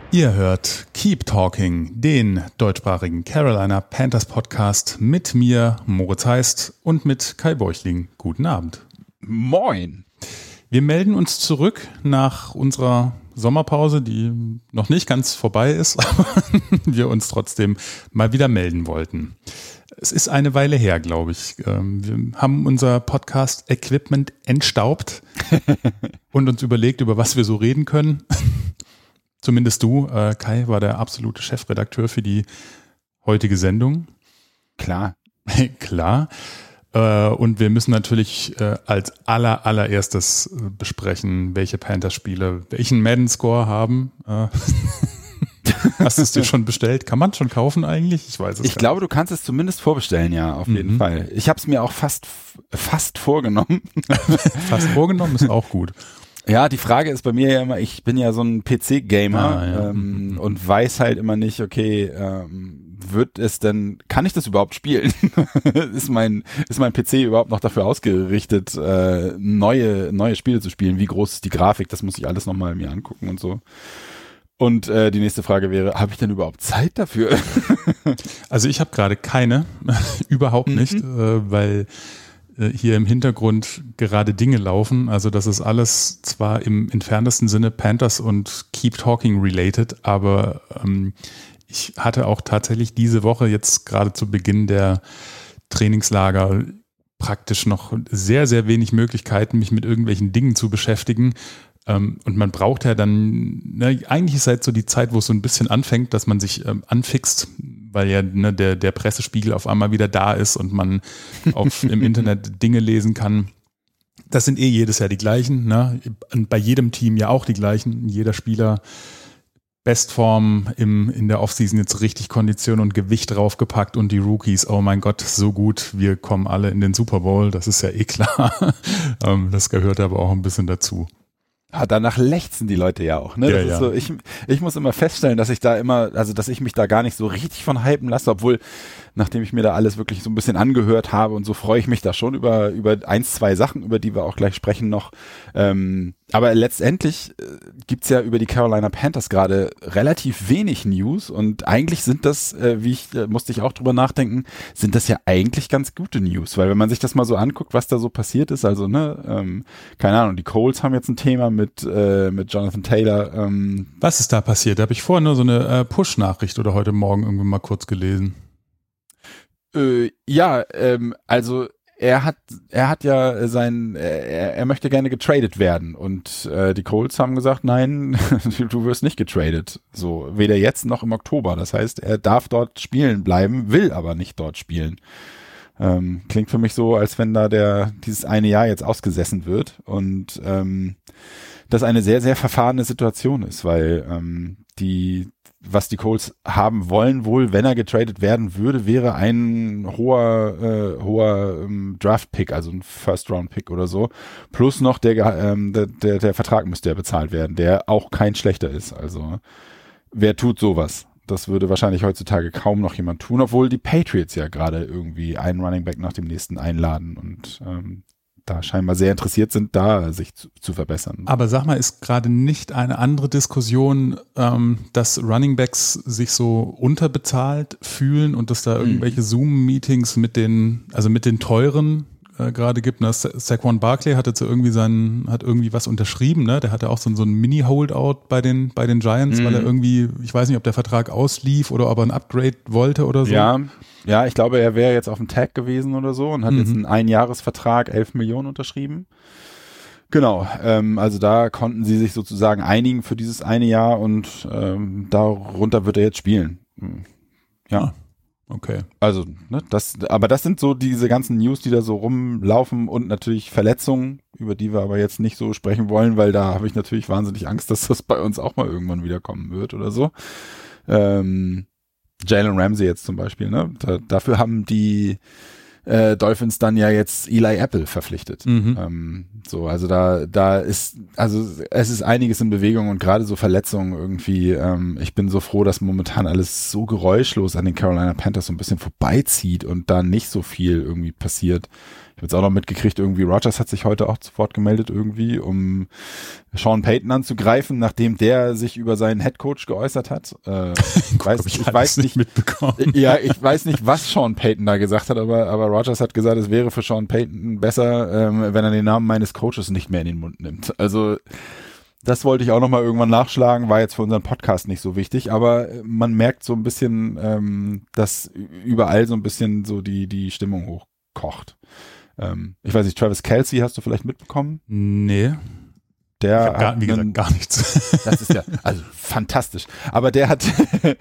Ihr hört Keep Talking, den deutschsprachigen Carolina Panthers Podcast mit mir, Moritz Heist, und mit Kai Beuchling. Guten Abend. Moin. Wir melden uns zurück nach unserer Sommerpause, die noch nicht ganz vorbei ist, aber wir uns trotzdem mal wieder melden wollten. Es ist eine Weile her, glaube ich. Wir haben unser Podcast-Equipment entstaubt und uns überlegt, über was wir so reden können. Zumindest du, Kai, war der absolute Chefredakteur für die heutige Sendung. Klar. Klar. Und wir müssen natürlich als allererstes besprechen, welche Panthers-Spiele welchen Madden-Score haben. Hast du es dir schon bestellt? Kann man es schon kaufen eigentlich? Ich weiß es Ich glaube, du kannst es zumindest vorbestellen, ja, auf jeden Fall. Ich habe es mir auch fast vorgenommen. Fast vorgenommen ist auch gut. Ja, die Frage ist bei mir ja immer, ich bin ja so ein PC-Gamer und weiß halt immer nicht, okay, kann ich das überhaupt spielen? ist mein PC überhaupt noch dafür ausgerichtet, neue Spiele zu spielen? Wie groß ist die Grafik? Das muss ich alles nochmal mir angucken und so. Und die nächste Frage wäre, habe ich denn überhaupt Zeit dafür? Also ich habe gerade keine, überhaupt nicht, weil hier im Hintergrund gerade Dinge laufen. Also das ist alles zwar im entferntesten Sinne Panthers und Keep Talking related, aber ich hatte auch tatsächlich diese Woche jetzt gerade zu Beginn der Trainingslager praktisch noch sehr, sehr wenig Möglichkeiten, mich mit irgendwelchen Dingen zu beschäftigen. Und man braucht ja dann, eigentlich ist halt so die Zeit, wo es so ein bisschen anfängt, dass man sich anfixt, weil ja der Pressespiegel auf einmal wieder da ist und man im Internet Dinge lesen kann. Das sind jedes Jahr die gleichen, ne? Und bei jedem Team ja auch die gleichen. Jeder Spieler Bestform in der Offseason, jetzt richtig Kondition und Gewicht draufgepackt, und die Rookies, oh mein Gott, so gut, wir kommen alle in den Super Bowl, das ist ja klar. Das gehört aber auch ein bisschen dazu. Ah, danach lechzen die Leute ja auch, ne? Das ist so, ich muss immer feststellen, dass ich mich da gar nicht so richtig von hypen lasse, obwohl, nachdem ich mir da alles wirklich so ein bisschen angehört habe und so, freue ich mich da schon über 1, 2 Sachen, über die wir auch gleich sprechen noch. Aber letztendlich gibt's ja über die Carolina Panthers gerade relativ wenig News, und eigentlich sind das, musste ich auch drüber nachdenken, sind das ja eigentlich ganz gute News, weil wenn man sich das mal so anguckt, was da so passiert ist, also keine Ahnung, die Colts haben jetzt ein Thema mit Jonathan Taylor. Was ist da passiert? Da habe ich vorher nur so eine Push-Nachricht oder heute Morgen irgendwie mal kurz gelesen. Also er hat ja er möchte gerne getradet werden, und die Colts haben gesagt, nein, du wirst nicht getradet. So, weder jetzt noch im Oktober. Das heißt, er darf dort spielen bleiben, will aber nicht dort spielen. Klingt für mich so, als wenn da dieses eine Jahr jetzt ausgesessen wird, und das eine sehr, sehr verfahrene Situation ist, weil was die Colts haben wollen wohl, wenn er getradet werden würde, wäre ein hoher Draft-Pick, also ein First-Round-Pick oder so, plus noch der Vertrag müsste ja bezahlt werden, der auch kein schlechter ist. Also wer tut sowas? Das würde wahrscheinlich heutzutage kaum noch jemand tun, obwohl die Patriots ja gerade irgendwie einen Running Back nach dem nächsten einladen und da scheinbar sehr interessiert sind, da sich zu verbessern. Aber sag mal, ist gerade nicht eine andere Diskussion, dass Runningbacks sich so unterbezahlt fühlen und dass da irgendwelche Zoom-Meetings mit den teuren gerade gibt, ne? Saquon Barkley hat jetzt irgendwie was unterschrieben, ne? Der hatte auch so ein Mini-Holdout bei den Giants, weil er irgendwie, ich weiß nicht, ob der Vertrag auslief oder ob er ein Upgrade wollte oder so. Ja, ich glaube, er wäre jetzt auf dem Tag gewesen oder so und hat jetzt einen Einjahresvertrag, 11 Millionen unterschrieben. Genau, also da konnten sie sich sozusagen einigen für dieses eine Jahr, und darunter wird er jetzt spielen. Ja. Okay. Also, aber das sind so diese ganzen News, die da so rumlaufen, und natürlich Verletzungen, über die wir aber jetzt nicht so sprechen wollen, weil da habe ich natürlich wahnsinnig Angst, dass das bei uns auch mal irgendwann wieder kommen wird oder so. Jalen Ramsey jetzt zum Beispiel, ne? Dafür haben die Dolphins dann ja jetzt Eli Apple verpflichtet. Also da ist, also es ist einiges in Bewegung und gerade so Verletzungen irgendwie, ich bin so froh, dass momentan alles so geräuschlos an den Carolina Panthers so ein bisschen vorbeizieht und da nicht so viel irgendwie passiert. Ich habe jetzt auch noch mitgekriegt, irgendwie Rodgers hat sich heute auch zu Wort gemeldet irgendwie, um Sean Payton anzugreifen, nachdem der sich über seinen Headcoach geäußert hat. Ich weiß nicht mitbekommen. Ja, ich weiß nicht, was Sean Payton da gesagt hat, aber Rodgers hat gesagt, es wäre für Sean Payton besser, wenn er den Namen meines Coaches nicht mehr in den Mund nimmt. Also das wollte ich auch nochmal irgendwann nachschlagen, war jetzt für unseren Podcast nicht so wichtig, aber man merkt so ein bisschen, dass überall so ein bisschen so die Stimmung hochkocht. Ich weiß nicht, Travis Kelce hast du vielleicht mitbekommen? Nee. Wie gesagt, gar nichts. Das ist ja, also fantastisch. Aber der hat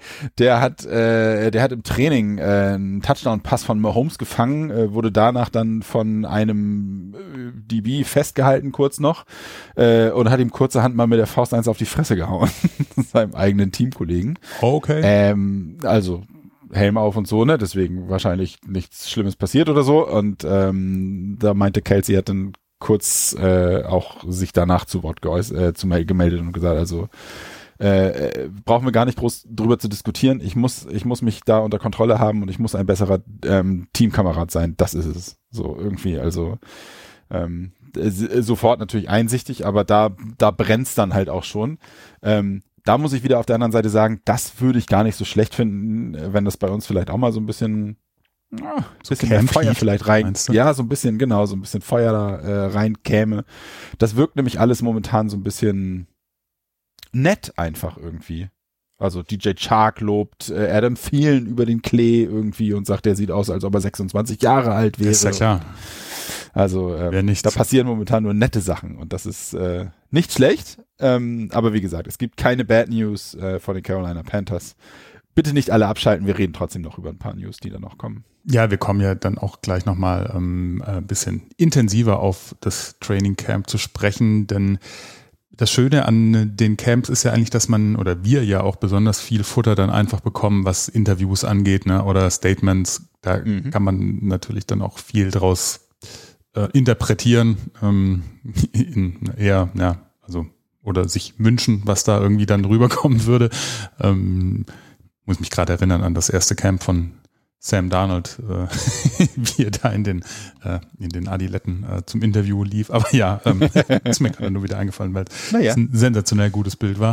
im Training einen Touchdown-Pass von Mahomes gefangen, wurde danach dann von einem DB festgehalten kurz noch und hat ihm kurzerhand mal mit der Faust 1 auf die Fresse gehauen. Seinem eigenen Teamkollegen. Okay. Also Helm auf und so, ne? Deswegen wahrscheinlich nichts Schlimmes passiert oder so. Und da meinte Kelce, hat dann kurz auch sich danach zu Wort gemeldet und gesagt, also brauchen wir gar nicht groß drüber zu diskutieren. Ich muss mich da unter Kontrolle haben und ich muss ein besserer Teamkamerad sein. Das ist es. So irgendwie, also sofort natürlich einsichtig, aber da brennt's dann halt auch schon. Da muss ich wieder auf der anderen Seite sagen, das würde ich gar nicht so schlecht finden, wenn das bei uns vielleicht auch mal so ein bisschen mehr Feuer vielleicht rein, ja, so ein bisschen, genau, so ein bisschen Feuer da reinkäme. Das wirkt nämlich alles momentan so ein bisschen nett einfach irgendwie. Also DJ Chark lobt Adam Thielen über den Klee irgendwie und sagt, der sieht aus, als ob er 26 Jahre alt wäre. Ist ja klar. Also da passieren momentan nur nette Sachen und das ist nicht schlecht, aber wie gesagt, es gibt keine Bad News von den Carolina Panthers. Bitte nicht alle abschalten, wir reden trotzdem noch über ein paar News, die da noch kommen. Ja, wir kommen ja dann auch gleich nochmal ein bisschen intensiver auf das Training Camp zu sprechen, denn das Schöne an den Camps ist ja eigentlich, dass man oder wir ja auch besonders viel Futter dann einfach bekommen, was Interviews angeht, ne, oder Statements. Da kann man natürlich dann auch viel draus interpretieren, oder sich wünschen, was da irgendwie dann rüberkommen würde. Muss mich gerade erinnern an das erste Camp von Sam Darnold, wie er da in den Adiletten zum Interview lief. Aber ja, ist mir gerade nur wieder eingefallen, weil es ein sensationell gutes Bild war.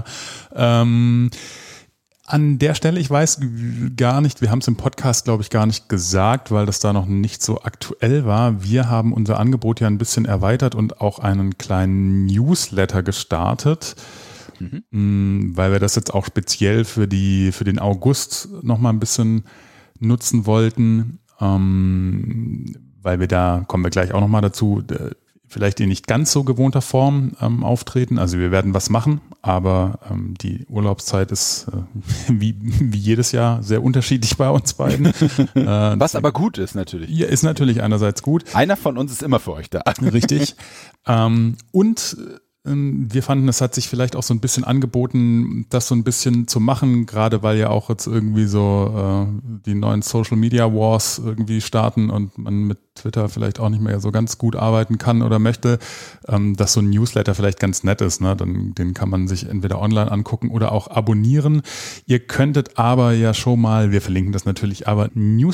An der Stelle, ich weiß gar nicht, wir haben es im Podcast, glaube ich, gar nicht gesagt, weil das da noch nicht so aktuell war. Wir haben unser Angebot ja ein bisschen erweitert und auch einen kleinen Newsletter gestartet, weil wir das jetzt auch speziell für den August noch mal ein bisschen nutzen wollten, weil wir da, kommen wir gleich auch noch mal dazu, vielleicht in nicht ganz so gewohnter Form auftreten. Also wir werden was machen, aber die Urlaubszeit ist wie jedes Jahr sehr unterschiedlich bei uns beiden. Was aber gut ist natürlich. Ja, ist natürlich einerseits gut. Einer von uns ist immer für euch da. Richtig. Und wir fanden, es hat sich vielleicht auch so ein bisschen angeboten, das so ein bisschen zu machen, gerade weil ja auch jetzt irgendwie so die neuen Social Media Wars irgendwie starten und man mit Twitter vielleicht auch nicht mehr so ganz gut arbeiten kann oder möchte, dass so ein Newsletter vielleicht ganz nett ist, ne? Den kann man sich entweder online angucken oder auch abonnieren. Ihr könntet aber ja schon mal, wir verlinken das natürlich, aber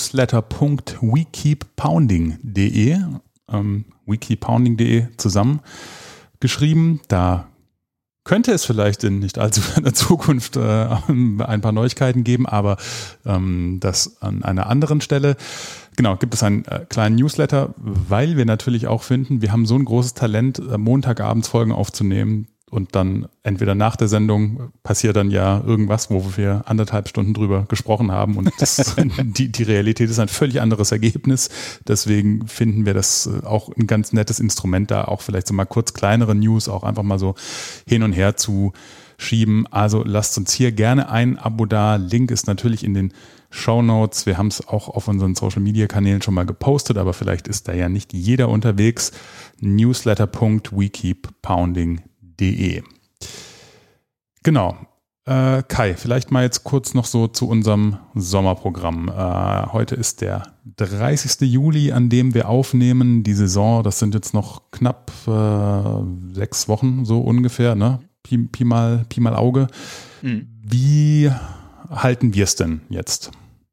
newsletter.wekeeppounding.de wekeeppounding.de zusammen geschrieben. Da könnte es vielleicht in nicht allzu ferner Zukunft ein paar Neuigkeiten geben, aber das an einer anderen Stelle. Genau, gibt es einen kleinen Newsletter, weil wir natürlich auch finden, wir haben so ein großes Talent, Montagabends Folgen aufzunehmen und dann entweder nach der Sendung passiert dann ja irgendwas, wo wir 1,5 Stunden drüber gesprochen haben und die Realität ist ein völlig anderes Ergebnis. Deswegen finden wir das auch ein ganz nettes Instrument, da auch vielleicht so mal kurz kleinere News auch einfach mal so hin und her zu schieben. Also lasst uns hier gerne ein Abo da. Link ist natürlich in den Shownotes. Wir haben es auch auf unseren Social-Media-Kanälen schon mal gepostet, aber vielleicht ist da ja nicht jeder unterwegs. Newsletter.wekeeppounding.de. Genau. Kai, vielleicht mal jetzt kurz noch so zu unserem Sommerprogramm. Heute ist der 30. Juli, an dem wir aufnehmen. Die Saison, das sind jetzt noch knapp 6 Wochen so ungefähr, ne? Pi mal Auge. Mhm. Wie halten wir es denn jetzt?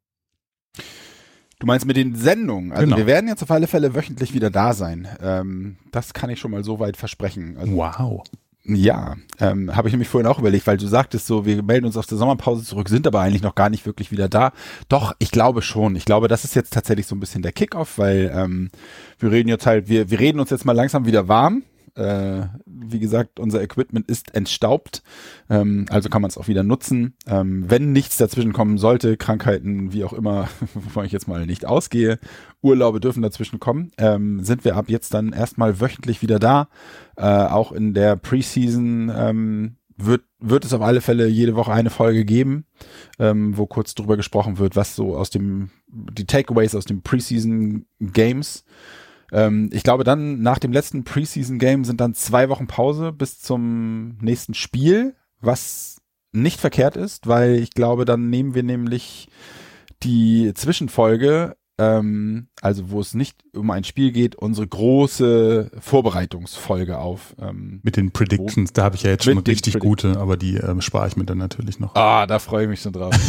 Du meinst mit den Sendungen? Also genau. Wir werden jetzt auf alle Fälle wöchentlich wieder da sein. Das kann ich schon mal so weit versprechen. Also, wow. Ja, habe ich nämlich vorhin auch überlegt, weil du sagtest so, wir melden uns aus der Sommerpause zurück, sind aber eigentlich noch gar nicht wirklich wieder da. Doch, ich glaube schon. Ich glaube, das ist jetzt tatsächlich so ein bisschen der Kickoff, weil wir reden jetzt halt, wir reden uns jetzt mal langsam wieder warm. Wie gesagt, unser Equipment ist entstaubt, also kann man es auch wieder nutzen. Wenn nichts dazwischen kommen sollte, Krankheiten, wie auch immer, wovon ich jetzt mal nicht ausgehe, Urlaube dürfen dazwischen kommen, sind wir ab jetzt dann erstmal wöchentlich wieder da. Auch in der Preseason wird es auf alle Fälle jede Woche eine Folge geben, wo kurz drüber gesprochen wird, was so die Takeaways aus den Preseason Games. Ich glaube dann, nach dem letzten Preseason-Game sind dann 2 Wochen Pause bis zum nächsten Spiel, was nicht verkehrt ist, weil ich glaube, dann nehmen wir nämlich die Zwischenfolge, also wo es nicht um ein Spiel geht, unsere große Vorbereitungsfolge auf. Mit den Predictions, da habe ich ja jetzt schon richtig gute, aber die spare ich mir dann natürlich noch. Da freue ich mich schon drauf.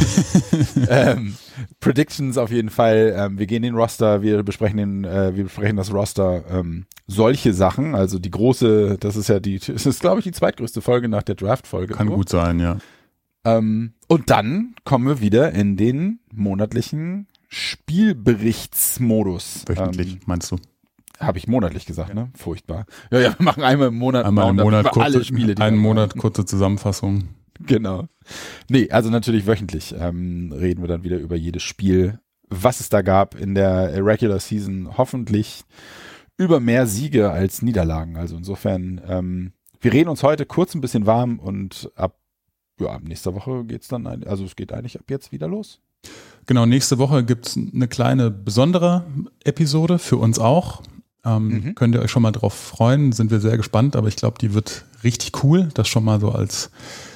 Predictions auf jeden Fall. Wir gehen den Roster, wir besprechen das Roster. Solche Sachen, also die große, das ist glaube ich die zweitgrößte Folge nach der Draft-Folge. Kann gut sein, ja. Und dann kommen wir wieder in den monatlichen Spielberichtsmodus. Wöchentlich, meinst du? Habe ich monatlich gesagt, ne? Furchtbar. Ja, wir machen einmal im Monat. Alle Spiele. Einen Monat kurze Zusammenfassung. Genau. Nee, also natürlich wöchentlich reden wir dann wieder über jedes Spiel, was es da gab in der Regular Season. Hoffentlich über mehr Siege als Niederlagen. Also insofern, wir reden uns heute kurz ein bisschen warm und ab nächster Woche geht's dann, also es geht eigentlich ab jetzt wieder los. Genau, nächste Woche gibt es eine kleine besondere Episode für uns auch. Könnt ihr euch schon mal drauf freuen, sind wir sehr gespannt, aber ich glaube, die wird richtig cool. Das schon mal so als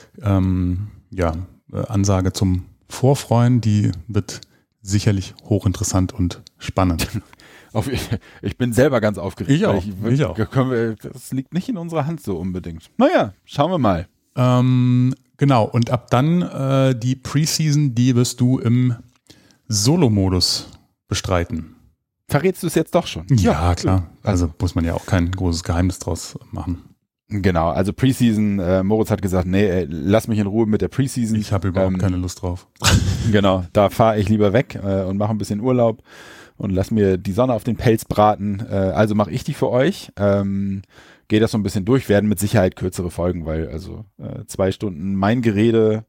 Ansage zum Vorfreuen, die wird sicherlich hochinteressant und spannend. Ich bin selber ganz aufgeregt. Ich auch. Das liegt nicht in unserer Hand so unbedingt. Naja, schauen wir mal. Genau, und ab dann die Preseason, die wirst du im Solo-Modus bestreiten. Verrätst du es jetzt doch schon? Ja, klar. Also muss man ja auch kein großes Geheimnis draus machen. Genau, also Preseason, Moritz hat gesagt, nee, lass mich in Ruhe mit der Preseason. Ich habe überhaupt keine Lust drauf. Genau, da fahre ich lieber weg und mache ein bisschen Urlaub und lass mir die Sonne auf den Pelz braten. Also mache ich die für euch. Gehe das so ein bisschen durch, werden mit Sicherheit kürzere Folgen, weil 2 Stunden mein Gerede,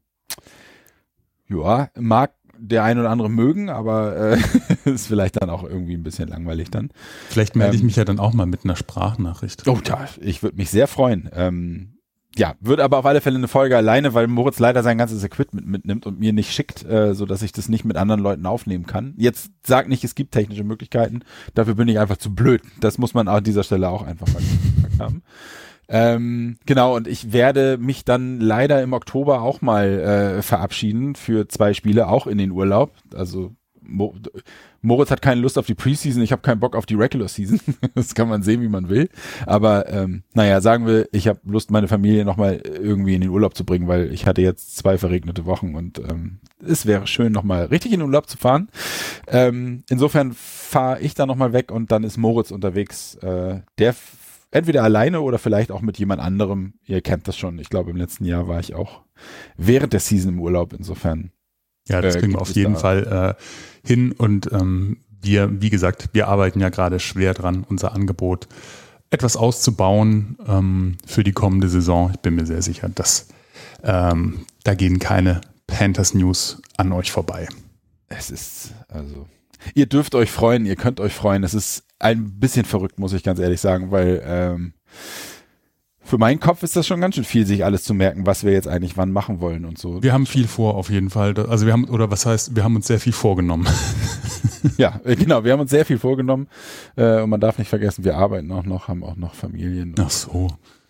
mag der ein oder andere mögen, aber ist vielleicht dann auch irgendwie ein bisschen langweilig dann. Vielleicht melde ich mich ja dann auch mal mit einer Sprachnachricht. Oh, ich würde mich sehr freuen. Wird aber auf alle Fälle eine Folge alleine, weil Moritz leider sein ganzes Equipment mitnimmt und mir nicht schickt, sodass ich das nicht mit anderen Leuten aufnehmen kann. Jetzt sag nicht, es gibt technische Möglichkeiten, dafür bin ich einfach zu blöd. Das muss man an dieser Stelle auch einfach gesagt haben. Genau, und ich werde mich dann leider im Oktober auch mal verabschieden für 2 Spiele, auch in den Urlaub. Also Moritz hat keine Lust auf die Preseason, ich habe keinen Bock auf die Regular Season. Das kann man sehen, wie man will. Aber sagen wir, ich habe Lust, meine Familie nochmal irgendwie in den Urlaub zu bringen, weil ich hatte jetzt 2 verregnete Wochen und es wäre schön, nochmal richtig in den Urlaub zu fahren. Insofern fahre ich da nochmal weg und dann ist Moritz unterwegs. Der entweder alleine oder vielleicht auch mit jemand anderem. Ihr kennt das schon. Ich glaube, im letzten Jahr war ich auch während der Season im Urlaub. Insofern. Ja, das kriegen wir auf jeden Fall hin. Und wie gesagt, wir arbeiten ja gerade schwer dran, unser Angebot etwas auszubauen für die kommende Saison. Ich bin mir sehr sicher, dass da gehen keine Panthers News an euch vorbei. Es ist, ihr dürft euch freuen, ihr könnt euch freuen. Es ist ein bisschen verrückt, muss ich ganz ehrlich sagen, weil für meinen Kopf ist das schon ganz schön viel, sich alles zu merken, was wir jetzt eigentlich wann machen wollen und so. Wir haben viel vor, auf jeden Fall. Also wir haben uns sehr viel vorgenommen. Ja, genau, wir haben uns sehr viel vorgenommen und man darf nicht vergessen, wir arbeiten auch noch, haben auch noch Familien. Ach so.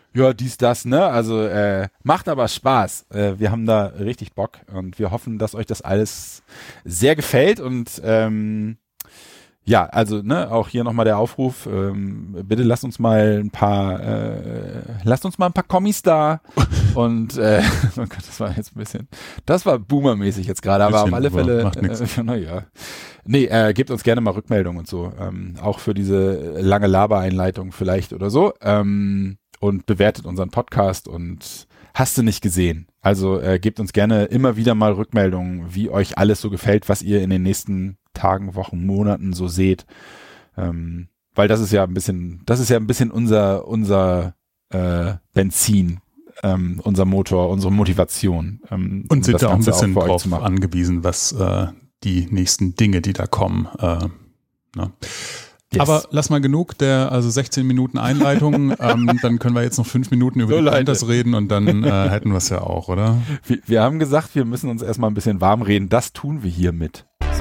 Ja, dies, das, ne? Also macht aber Spaß. Wir haben da richtig Bock und wir hoffen, dass euch das alles sehr gefällt und ja, also ne, auch hier nochmal der Aufruf, bitte lasst uns mal ein paar Kommis da und oh Gott, das war jetzt ein bisschen, das war boomermäßig jetzt gerade, aber auf alle Fälle, macht nix. naja. Nee, gebt uns gerne mal Rückmeldungen und so, auch für diese lange Labereinleitung vielleicht oder so, und bewertet unseren Podcast und hast du nicht gesehen. Also gebt uns gerne immer wieder mal Rückmeldungen, wie euch alles so gefällt, was ihr in den nächsten Tagen, Wochen, Monaten so seht. Weil das ist ja ein bisschen unser Benzin, unser Motor, unsere Motivation. Und sind da auch ein bisschen drauf angewiesen, was die nächsten Dinge, die da kommen. Ne? Yes. Aber lass mal genug der 16 Minuten Einleitung, dann können wir jetzt noch 5 Minuten über die Panthers reden und dann hätten wir es ja auch, oder? Wir haben gesagt, wir müssen uns erstmal ein bisschen warm reden, das tun wir hiermit. So.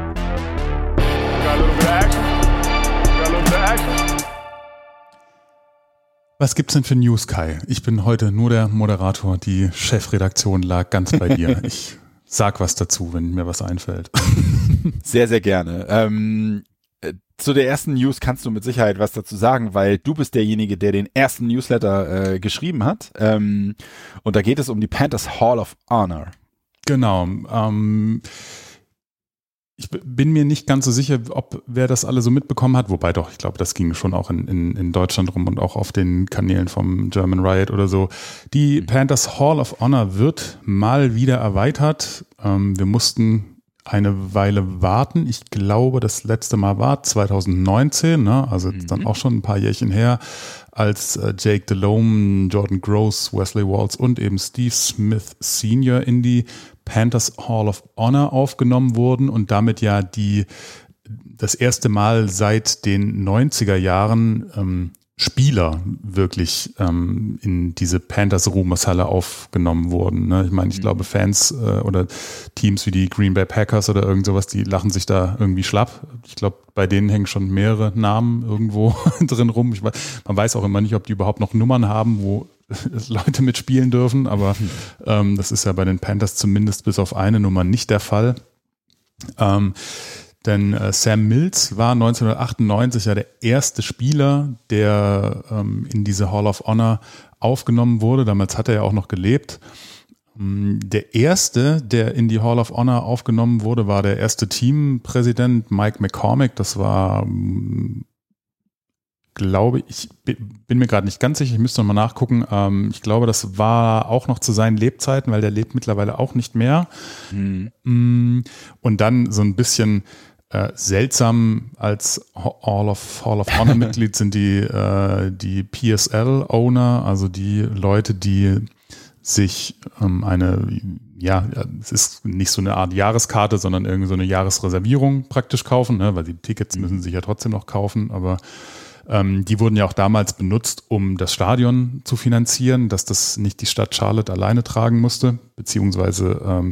Was gibt's denn für News, Kai? Ich bin heute nur der Moderator, die Chefredaktion lag ganz bei dir. Ich sag was dazu, wenn mir was einfällt. Sehr, sehr gerne. Zu der ersten News kannst du mit Sicherheit was dazu sagen, weil du bist derjenige, der den ersten Newsletter geschrieben hat. Und da geht es um die Panthers Hall of Honor. Genau. Ich bin mir nicht ganz so sicher, wer das alle so mitbekommen hat. Wobei doch, ich glaube, das ging schon auch in Deutschland rum und auch auf den Kanälen vom German Riot oder so. Die Panthers Hall of Honor wird mal wieder erweitert. Wir mussten eine Weile warten. Ich glaube, das letzte Mal war 2019, ne? Also dann auch schon ein paar Jährchen her, als Jake Delhomme, Jordan Gross, Wesley Walls und eben Steve Smith Sr. in die Panthers Hall of Honor aufgenommen wurden und damit ja das erste Mal seit den 90er Jahren Spieler wirklich in diese Panthers-Ruhmeshalle aufgenommen wurden. Ne? Ich meine, ich glaube, Fans oder Teams wie die Green Bay Packers oder irgend sowas, die lachen sich da irgendwie schlapp. Ich glaube, bei denen hängen schon mehrere Namen irgendwo drin rum. Man weiß auch immer nicht, ob die überhaupt noch Nummern haben, wo Leute mitspielen dürfen, aber das ist ja bei den Panthers zumindest bis auf eine Nummer nicht der Fall. Denn Sam Mills war 1998 ja der erste Spieler, der in diese Hall of Honor aufgenommen wurde. Damals hat er ja auch noch gelebt. Der erste, der in die Hall of Honor aufgenommen wurde, war der erste Teampräsident Mike McCormick. Das war, glaube ich, bin mir gerade nicht ganz sicher, ich müsste nochmal nachgucken. Ich glaube, das war auch noch zu seinen Lebzeiten, weil der lebt mittlerweile auch nicht mehr. Und dann so ein bisschen seltsam als Hall of Honor Mitglied sind die PSL-Owner, also die Leute, die sich es ist nicht so eine Art Jahreskarte, sondern irgendwie so eine Jahresreservierung praktisch kaufen, ne? Weil die Tickets müssen sie sich ja trotzdem noch kaufen, aber die wurden ja auch damals benutzt, um das Stadion zu finanzieren, dass das nicht die Stadt Charlotte alleine tragen musste, beziehungsweise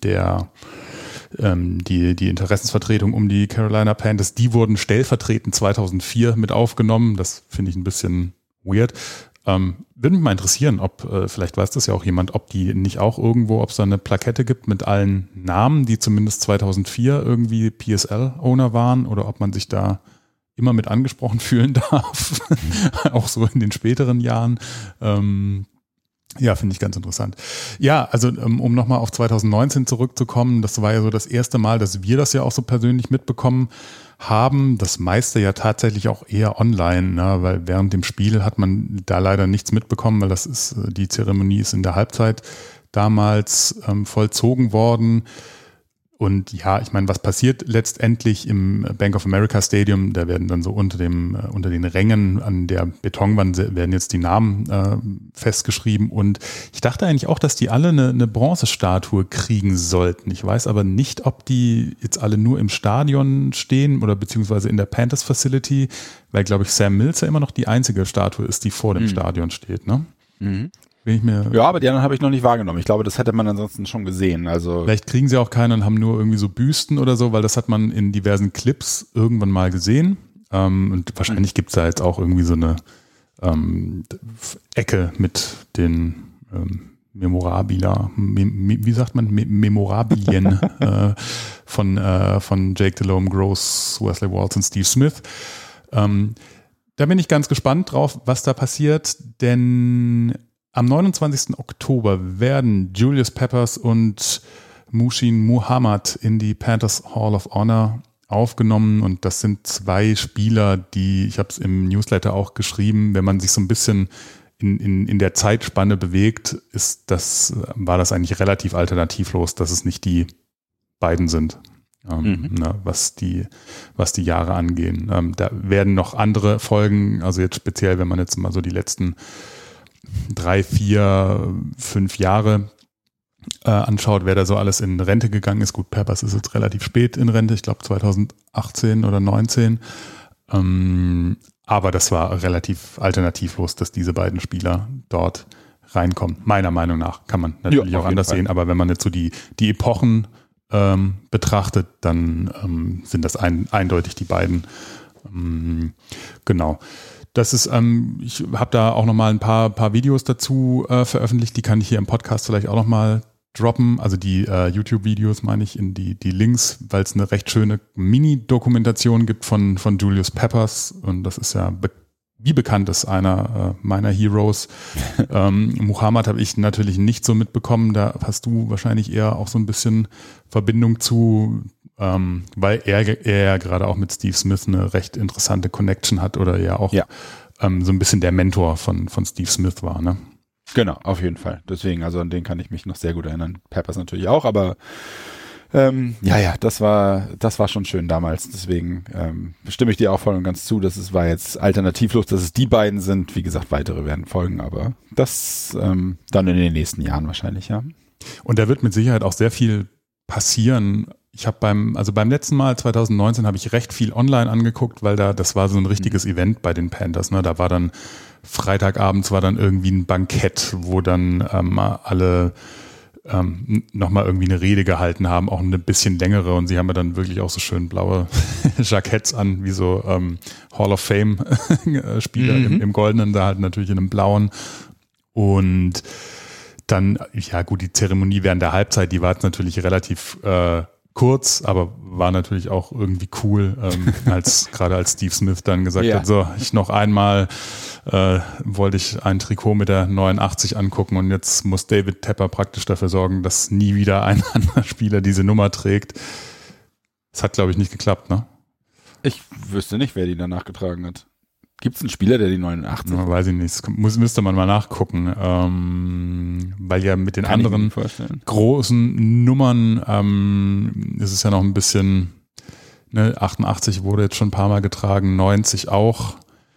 die Interessensvertretung um die Carolina Panthers, die wurden stellvertretend 2004 mit aufgenommen. Das finde ich ein bisschen weird. Würde mich mal interessieren, vielleicht weiß das ja auch jemand, ob die nicht auch irgendwo, ob es da eine Plakette gibt mit allen Namen, die zumindest 2004 irgendwie PSL-Owner waren oder ob man sich da immer mit angesprochen fühlen darf, auch so in den späteren Jahren. Ja, finde ich ganz interessant. Ja, also um nochmal auf 2019 zurückzukommen, das war ja so das erste Mal, dass wir das ja auch so persönlich mitbekommen haben. Das meiste ja tatsächlich auch eher online, ne? Weil während dem Spiel hat man da leider nichts mitbekommen, weil die Zeremonie ist in der Halbzeit damals vollzogen worden. Und ja, ich meine, was passiert letztendlich im Bank of America Stadium? Da werden dann so unter den Rängen an der Betonwand werden jetzt die Namen festgeschrieben. Und ich dachte eigentlich auch, dass die alle eine Bronzestatue kriegen sollten. Ich weiß aber nicht, ob die jetzt alle nur im Stadion stehen oder beziehungsweise in der Panthers Facility, weil, glaube ich, Sam Mills ja immer noch die einzige Statue ist, die vor dem Stadion steht, ne? Ja, aber die anderen habe ich noch nicht wahrgenommen. Ich glaube, das hätte man ansonsten schon gesehen. Also vielleicht kriegen sie auch keine und haben nur irgendwie so Büsten oder so, weil das hat man in diversen Clips irgendwann mal gesehen. Und wahrscheinlich gibt es da jetzt auch irgendwie so eine Ecke mit den wie sagt man, Memorabilien von Jake Delhomme, Gross, Wesley Walls und Steve Smith. Da bin ich ganz gespannt drauf, was da passiert, denn am 29. Oktober werden Julius Peppers und Muhsin Muhammad in die Panthers Hall of Honor aufgenommen und das sind zwei Spieler, die, ich habe es im Newsletter auch geschrieben, wenn man sich so ein bisschen in der Zeitspanne bewegt, war das eigentlich relativ alternativlos, dass es nicht die beiden sind, was die Jahre angehen. Da werden noch andere Folgen, also jetzt speziell, wenn man jetzt mal so die letzten 3, 4, 5 Jahre anschaut, wer da so alles in Rente gegangen ist. Gut, Peppers ist jetzt relativ spät in Rente, ich glaube 2018 oder 2019. Aber das war relativ alternativlos, dass diese beiden Spieler dort reinkommen. Meiner Meinung nach kann man natürlich auch anders sehen, aber wenn man jetzt so die Epochen betrachtet, dann sind das eindeutig die beiden. Genau. Das ist, ich habe da auch nochmal ein paar Videos dazu veröffentlicht, die kann ich hier im Podcast vielleicht auch nochmal droppen, also die YouTube-Videos meine ich, in die Links, weil es eine recht schöne Mini-Dokumentation gibt von Julius Peppers und das ist ja wie bekannt ist einer meiner Heroes. Muhammad habe ich natürlich nicht so mitbekommen, da hast du wahrscheinlich eher auch so ein bisschen Verbindung zu, weil er gerade auch mit Steve Smith eine recht interessante Connection hat oder ja auch so ein bisschen der Mentor von Steve Smith war, ne? Genau, auf jeden Fall. Deswegen, also an den kann ich mich noch sehr gut erinnern. Peppers natürlich auch, aber das war schon schön damals. Deswegen stimme ich dir auch voll und ganz zu. War jetzt alternativlos, dass es die beiden sind. Wie gesagt, weitere werden folgen, aber das dann in den nächsten Jahren wahrscheinlich, ja. Und da wird mit Sicherheit auch sehr viel passieren. Ich habe beim letzten Mal 2019 habe ich recht viel online angeguckt, weil das war so ein richtiges Event bei den Panthers, ne? Da war dann Freitagabends war dann irgendwie ein Bankett, wo dann alle nochmal irgendwie eine Rede gehalten haben, auch eine bisschen längere und sie haben ja dann wirklich auch so schön blaue Jacketts an, wie so Hall of Fame Spieler im Goldenen, da halt natürlich in einem blauen und dann, ja gut, die Zeremonie während der Halbzeit, die war jetzt natürlich relativ kurz, aber war natürlich auch irgendwie cool, gerade als Steve Smith dann gesagt hat, so, ich noch einmal wollte ich ein Trikot mit der 89 angucken und jetzt muss David Tepper praktisch dafür sorgen, dass nie wieder ein anderer Spieler diese Nummer trägt. Das hat, glaube ich, nicht geklappt, ne? Ich wüsste nicht, wer die danach getragen hat. Gibt es einen Spieler, der die 89? Ja, weiß ich nicht. Das müsste man mal nachgucken. Weil ja mit den anderen großen Nummern ist es ja noch ein bisschen, ne, 88 wurde jetzt schon ein paar Mal getragen, 90 auch,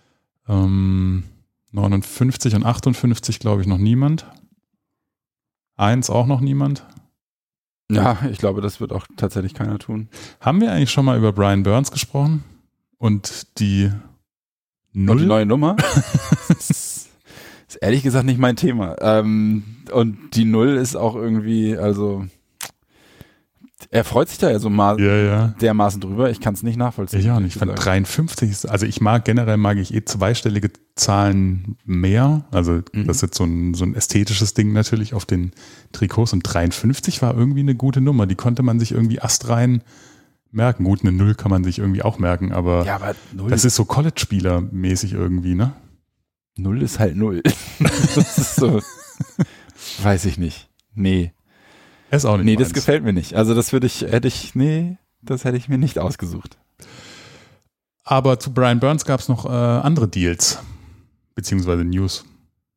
59 und 58 glaube ich noch niemand. 1 auch noch niemand. Ja, ich glaube, das wird auch tatsächlich keiner tun. Haben wir eigentlich schon mal über Brian Burns gesprochen? Und die 0? Und die neue Nummer? ist ehrlich gesagt nicht mein Thema. Und die 0 ist auch irgendwie, also er freut sich da ja so dermaßen drüber. Ich kann es nicht nachvollziehen. Ja, und ich fand 53 ist, also generell mag ich zweistellige Zahlen mehr. Also das ist jetzt so ein ästhetisches Ding natürlich auf den Trikots und 53 war irgendwie eine gute Nummer. Die konnte man sich irgendwie astrein merken. Gut, eine 0 kann man sich irgendwie auch merken, aber 0, das ist so College-Spieler-mäßig irgendwie, ne? 0 ist halt 0. Das ist so, weiß ich nicht. Nee. Ist auch nicht meins. Das gefällt mir nicht. Also das hätte ich mir nicht ausgesucht. Aber zu Brian Burns gab es noch andere Deals, beziehungsweise News.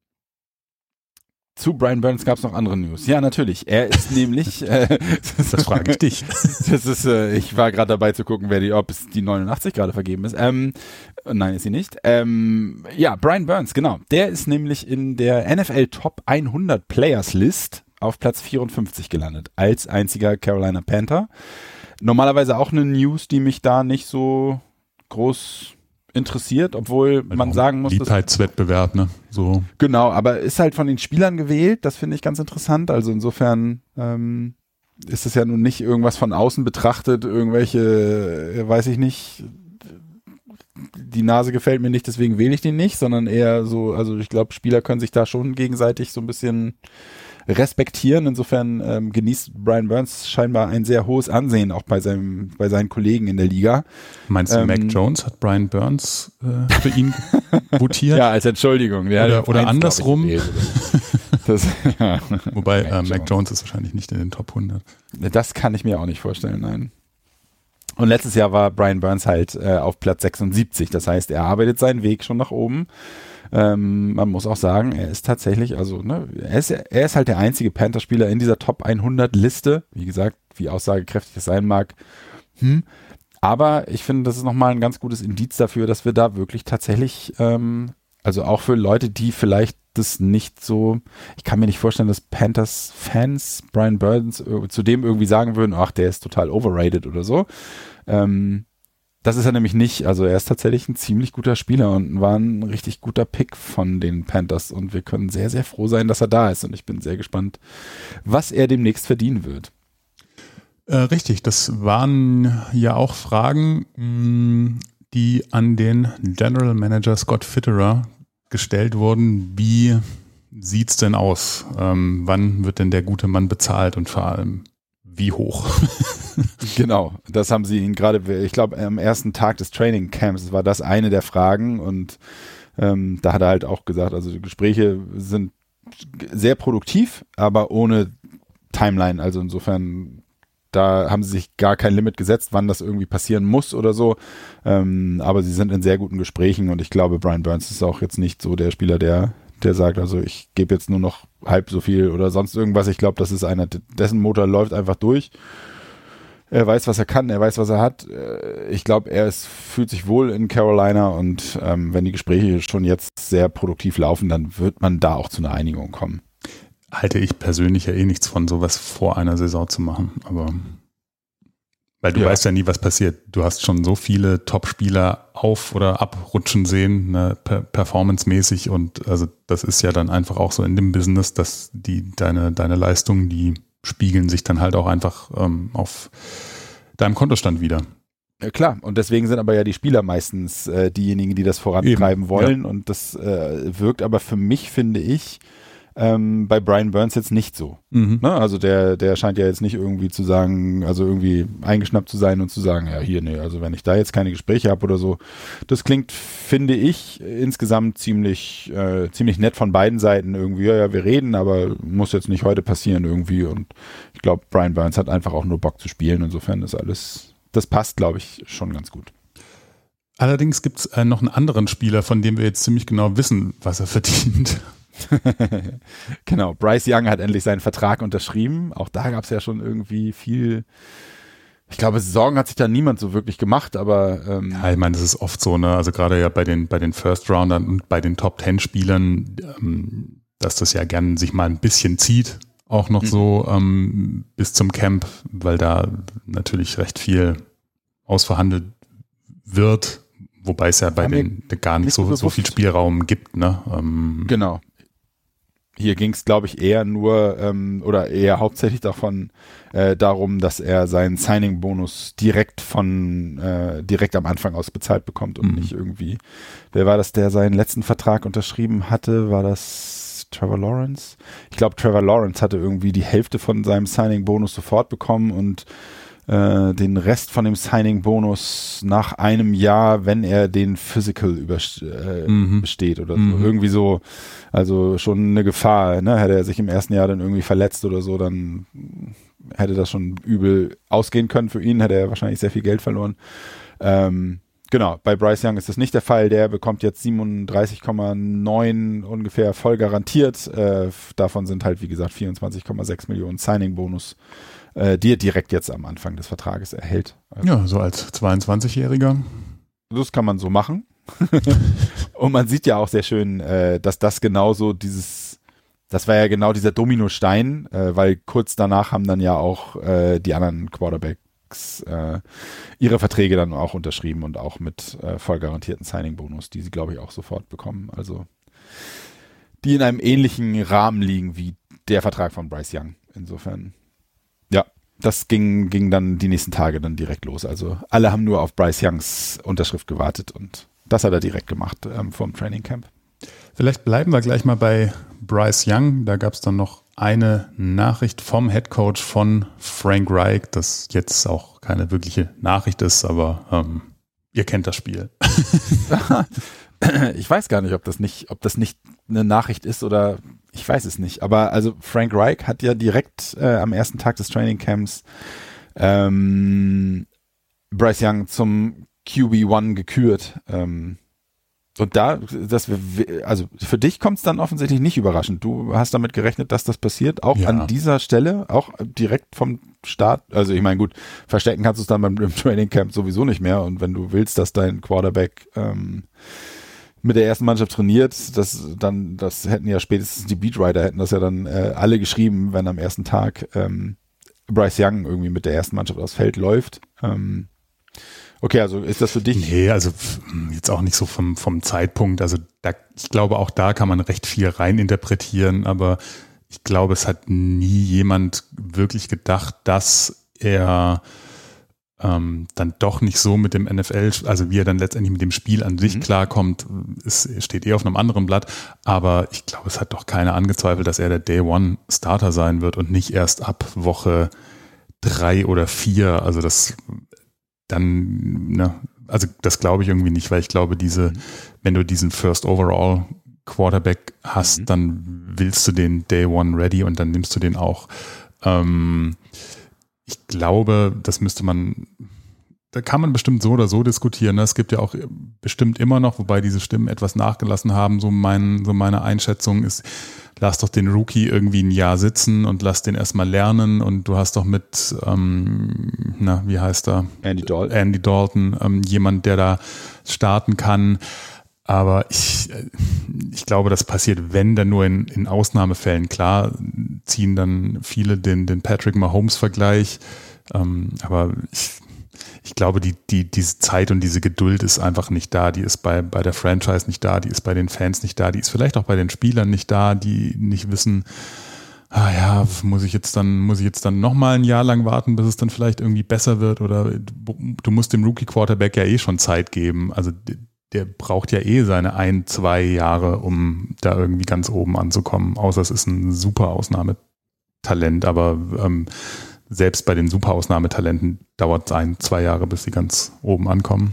Zu Brian Burns gab es noch andere News. Ja, natürlich. Er ist nämlich, das frage ich dich. Ich war gerade dabei zu gucken, ob es die 89 gerade vergeben ist. Nein, ist sie nicht. Brian Burns, genau. Der ist nämlich in der NFL Top 100 Players List auf Platz 54 gelandet, als einziger Carolina Panther. Normalerweise auch eine News, die mich da nicht so groß interessiert, obwohl man sagen muss, Beliebtheitswettbewerb, ne? So. Genau, aber ist halt von den Spielern gewählt, das finde ich ganz interessant, also insofern ist es ja nun nicht irgendwas von außen betrachtet, irgendwelche, weiß ich nicht, die Nase gefällt mir nicht, deswegen wähle ich den nicht, sondern eher so, also ich glaube, Spieler können sich da schon gegenseitig so ein bisschen respektieren. Insofern genießt Brian Burns scheinbar ein sehr hohes Ansehen, auch bei seinen Kollegen in der Liga. Meinst du, Mac Jones hat Brian Burns für ihn votiert? Ja, als Entschuldigung. Oder andersrum. Ja. Wobei Mac Jones ist wahrscheinlich nicht in den Top 100. Das kann ich mir auch nicht vorstellen, nein. Und letztes Jahr war Brian Burns halt auf Platz 76. Das heißt, er arbeitet seinen Weg schon nach oben. Man muss auch sagen, er ist tatsächlich, also ne, er ist halt der einzige Panther-Spieler in dieser Top 100 Liste. Wie gesagt, wie aussagekräftig es sein mag. Aber ich finde, das ist nochmal ein ganz gutes Indiz dafür, dass wir da wirklich tatsächlich, also auch für Leute, die vielleicht das nicht so, ich kann mir nicht vorstellen, dass Panthers-Fans Brian Burns zu dem irgendwie sagen würden, ach, der ist total overrated oder so. Das ist er nämlich nicht. Also er ist tatsächlich ein ziemlich guter Spieler und war ein richtig guter Pick von den Panthers und wir können sehr, sehr froh sein, dass er da ist und ich bin sehr gespannt, was er demnächst verdienen wird. Richtig, das waren ja auch Fragen, die an den General Manager Scott Fitterer gestellt wurden. Wie sieht's denn aus? Wann wird denn der gute Mann bezahlt und vor allem wie hoch? Genau, das haben sie ihn gerade, ich glaube, am ersten Tag des Training Camps war das eine der Fragen und da hat er halt auch gesagt, also die Gespräche sind sehr produktiv, aber ohne Timeline, also insofern da haben sie sich gar kein Limit gesetzt, wann das irgendwie passieren muss oder so, aber sie sind in sehr guten Gesprächen und ich glaube, Brian Burns ist auch jetzt nicht so der Spieler, der sagt, also ich gebe jetzt nur noch halb so viel oder sonst irgendwas. Ich glaube, das ist einer, dessen Motor läuft einfach durch. Er weiß, was er kann, er weiß, was er hat. Ich glaube, fühlt sich wohl in Carolina und wenn die Gespräche schon jetzt sehr produktiv laufen, dann wird man da auch zu einer Einigung kommen. Halte ich persönlich ja eh nichts von, sowas vor einer Saison zu machen, aber weil du weißt ja nie, was passiert. Du hast schon so viele Top-Spieler auf- oder abrutschen sehen, ne, performancemäßig und also das ist ja dann einfach auch so in dem Business, dass deine Leistungen, die spiegeln sich dann halt auch einfach auf deinem Kontostand wieder. Ja, klar, und deswegen sind aber ja die Spieler meistens diejenigen, die das vorantreiben wollen und das wirkt aber für mich, finde ich, bei Brian Burns jetzt nicht so. Ne? Also der scheint ja jetzt nicht irgendwie zu sagen, also irgendwie eingeschnappt zu sein und zu sagen, ja hier, nee, also wenn ich da jetzt keine Gespräche habe oder so. Das klingt, finde ich, insgesamt ziemlich nett von beiden Seiten irgendwie. Ja, wir reden, aber muss jetzt nicht heute passieren irgendwie und ich glaube, Brian Burns hat einfach auch nur Bock zu spielen. Insofern ist alles, das passt, glaube ich, schon ganz gut. Allerdings gibt es noch einen anderen Spieler, von dem wir jetzt ziemlich genau wissen, was er verdient. Genau, Bryce Young hat endlich seinen Vertrag unterschrieben. Auch da gab es ja schon irgendwie viel, ich glaube, Sorgen hat sich da niemand so wirklich gemacht, aber ja, ich meine, das ist oft so, ne? Also gerade ja bei den First-Roundern und bei den Top-10-Spielern, dass das ja gern sich mal ein bisschen zieht, auch noch so bis zum Camp, weil da natürlich recht viel ausverhandelt wird, wobei es ja bei den gar nicht so viel Spielraum gibt, ne? Genau. Hier ging es, glaube ich, eher nur oder eher hauptsächlich darum, dass er seinen Signing-Bonus direkt am Anfang aus bezahlt bekommt und nicht irgendwie. Wer war das, der seinen letzten Vertrag unterschrieben hatte? War das Trevor Lawrence? Ich glaube, Trevor Lawrence hatte irgendwie die Hälfte von seinem Signing-Bonus sofort bekommen und den Rest von dem Signing-Bonus nach einem Jahr, wenn er den Physical besteht oder so. Irgendwie so, also schon eine Gefahr, ne? Hätte er sich im ersten Jahr dann irgendwie verletzt oder so, dann hätte das schon übel ausgehen können für ihn, hätte er wahrscheinlich sehr viel Geld verloren. Genau, bei Bryce Young ist das nicht der Fall. Der bekommt jetzt 37,9 ungefähr voll garantiert. Davon sind halt, wie gesagt, 24,6 Millionen Signing-Bonus, die er direkt jetzt am Anfang des Vertrages erhält. Also, ja, so als 22-Jähriger. Das kann man so machen. Und man sieht ja auch sehr schön, dass das genauso das war ja genau dieser Dominostein, weil kurz danach haben dann ja auch die anderen Quarterbacks ihre Verträge dann auch unterschrieben und auch mit voll garantierten Signing-Bonus, die sie, glaube ich, auch sofort bekommen. Also die in einem ähnlichen Rahmen liegen wie der Vertrag von Bryce Young. Insofern, ja, das ging dann die nächsten Tage dann direkt los. Also alle haben nur auf Bryce Youngs Unterschrift gewartet und das hat er direkt gemacht vom Training Camp. Vielleicht bleiben wir gleich mal bei Bryce Young. Da gab es dann noch eine Nachricht vom Headcoach von Frank Reich, das jetzt auch keine wirkliche Nachricht ist, aber ihr kennt das Spiel. Ich weiß gar nicht, ob das nicht eine Nachricht ist oder ich weiß es nicht. Aber also Frank Reich hat ja direkt am ersten Tag des Training Camps Bryce Young zum QB1 gekürt. Und also für dich kommt es dann offensichtlich nicht überraschend. Du hast damit gerechnet, dass das passiert, auch an dieser Stelle, auch direkt vom Start. Also ich meine, gut, verstecken kannst du es dann beim Training Camp sowieso nicht mehr. Und wenn du willst, dass dein Quarterback mit der ersten Mannschaft trainiert, das hätten ja spätestens die Beatwriter hätten das ja dann alle geschrieben, wenn am ersten Tag Bryce Young irgendwie mit der ersten Mannschaft aufs Feld läuft. Okay, also ist das für dich? Nee, also jetzt auch nicht so vom Zeitpunkt. Also ich glaube, auch da kann man recht viel reininterpretieren, aber ich glaube, es hat nie jemand wirklich gedacht, dass er dann doch nicht so mit dem NFL, also wie er dann letztendlich mit dem Spiel an sich klarkommt, es steht eher auf einem anderen Blatt, aber ich glaube, es hat doch keiner angezweifelt, dass er der Day One Starter sein wird und nicht erst ab Woche 3 oder 4, also das also das glaube ich irgendwie nicht, weil ich glaube, wenn du diesen First Overall Quarterback hast, dann willst du den Day One ready und dann nimmst du den auch. Ich glaube, da kann man bestimmt so oder so diskutieren. Ne? Es gibt ja auch bestimmt immer noch, wobei diese Stimmen etwas nachgelassen haben, so meine Einschätzung ist, lass doch den Rookie irgendwie ein Jahr sitzen und lass den erstmal lernen und du hast doch mit, wie heißt er? Andy Dalton, jemand, der da starten kann. Aber ich glaube, das passiert, wenn dann nur in Ausnahmefällen. Klar ziehen dann viele den Patrick Mahomes-Vergleich, aber ich glaube, diese Zeit und diese Geduld ist einfach nicht da. Die ist bei der Franchise nicht da, die ist bei den Fans nicht da, die ist vielleicht auch bei den Spielern nicht da, die nicht wissen, muss ich jetzt dann noch mal ein Jahr lang warten, bis es dann vielleicht irgendwie besser wird, oder du musst dem Rookie-Quarterback ja eh schon Zeit geben. Also der braucht ja eh seine 1-2 Jahre, um da irgendwie ganz oben anzukommen, außer es ist ein super Ausnahmetalent, aber selbst bei den super Ausnahmetalenten dauert es 1-2 Jahre, bis sie ganz oben ankommen.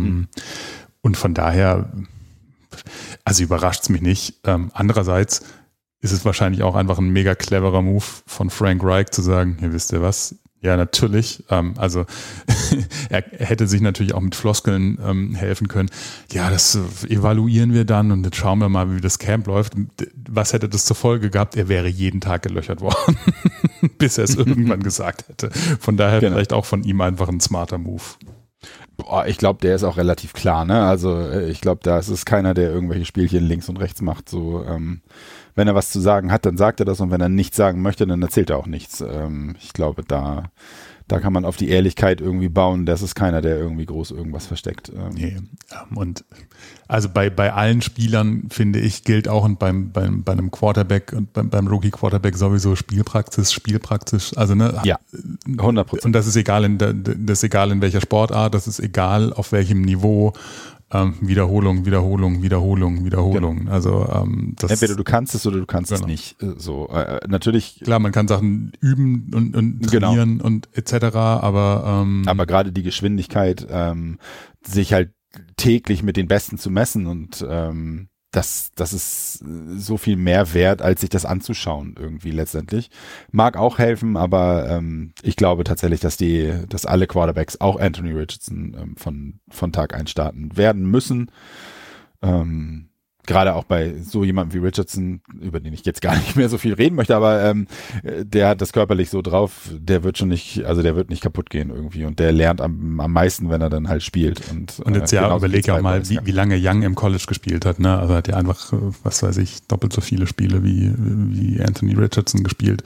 Und von daher, also überrascht es mich nicht. Andererseits ist es wahrscheinlich auch einfach ein mega cleverer Move von Frank Reich zu sagen, hier wisst ihr was, ja natürlich, also er hätte sich natürlich auch mit Floskeln helfen können. Ja, das evaluieren wir dann und jetzt schauen wir mal, wie das Camp läuft. Was hätte das zur Folge gehabt? Er wäre jeden Tag gelöchert worden, bis er es irgendwann gesagt hätte. Von daher vielleicht auch von ihm einfach ein smarter Move. Boah, ich glaube, der ist auch relativ klar, ne? Also ich glaube, da ist es keiner, der irgendwelche Spielchen links und rechts macht. So, wenn er was zu sagen hat, dann sagt er das, und wenn er nichts sagen möchte, dann erzählt er auch nichts. Ich glaube, da kann man auf die Ehrlichkeit irgendwie bauen. Das ist keiner, der irgendwie groß irgendwas versteckt. Nee. Und also bei allen Spielern, finde ich, gilt auch, und bei einem Quarterback und beim Rookie-Quarterback sowieso Spielpraxis. Also ja, 100%. Und das ist egal in welcher Sportart, das ist egal auf welchem Niveau. Wiederholung. Genau. Also entweder du kannst es oder du kannst es nicht. So natürlich. Klar, man kann Sachen üben und trainieren und etc. Aber gerade die Geschwindigkeit, sich halt täglich mit den Besten zu messen, und das ist so viel mehr wert, als sich das anzuschauen irgendwie letztendlich. Mag auch helfen, aber ich glaube tatsächlich, dass alle Quarterbacks, auch Anthony Richardson, von Tag 1 starten werden müssen. Gerade auch bei so jemandem wie Richardson, über den ich jetzt gar nicht mehr so viel reden möchte, aber der hat das körperlich so drauf, der wird nicht kaputt gehen irgendwie, und der lernt am meisten, wenn er dann halt spielt. Und jetzt überleg ja auch mal, wie lange Young im College gespielt hat, ne? Also hat ja einfach, was weiß ich, doppelt so viele Spiele wie Anthony Richardson gespielt.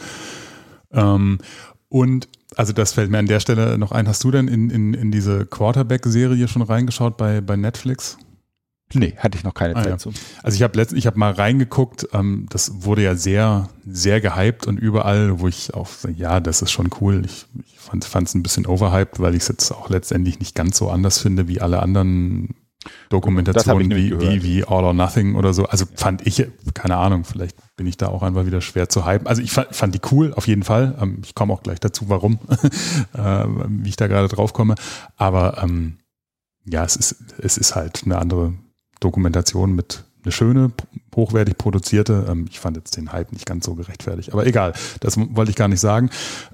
Und also das fällt mir an der Stelle noch ein. Hast du denn in diese Quarterback-Serie schon reingeschaut bei Netflix? Nee, hatte ich noch keine Zeit zu. Also ich habe mal reingeguckt, das wurde ja sehr, sehr gehypt und überall, wo ich auch, ja, das ist schon cool. Ich fand es ein bisschen overhyped, weil ich es jetzt auch letztendlich nicht ganz so anders finde wie alle anderen Dokumentationen wie All or Nothing oder so. Also fand ich, keine Ahnung, vielleicht bin ich da auch einfach wieder schwer zu hypen. Also ich fand die cool, auf jeden Fall. Ich komme auch gleich dazu, warum, wie ich da gerade drauf komme. Aber ja, es ist halt eine andere Dokumentation mit eine schöne, hochwertig produzierte. Ich fand jetzt den Hype nicht ganz so gerechtfertigt. Aber egal, das wollte ich gar nicht sagen.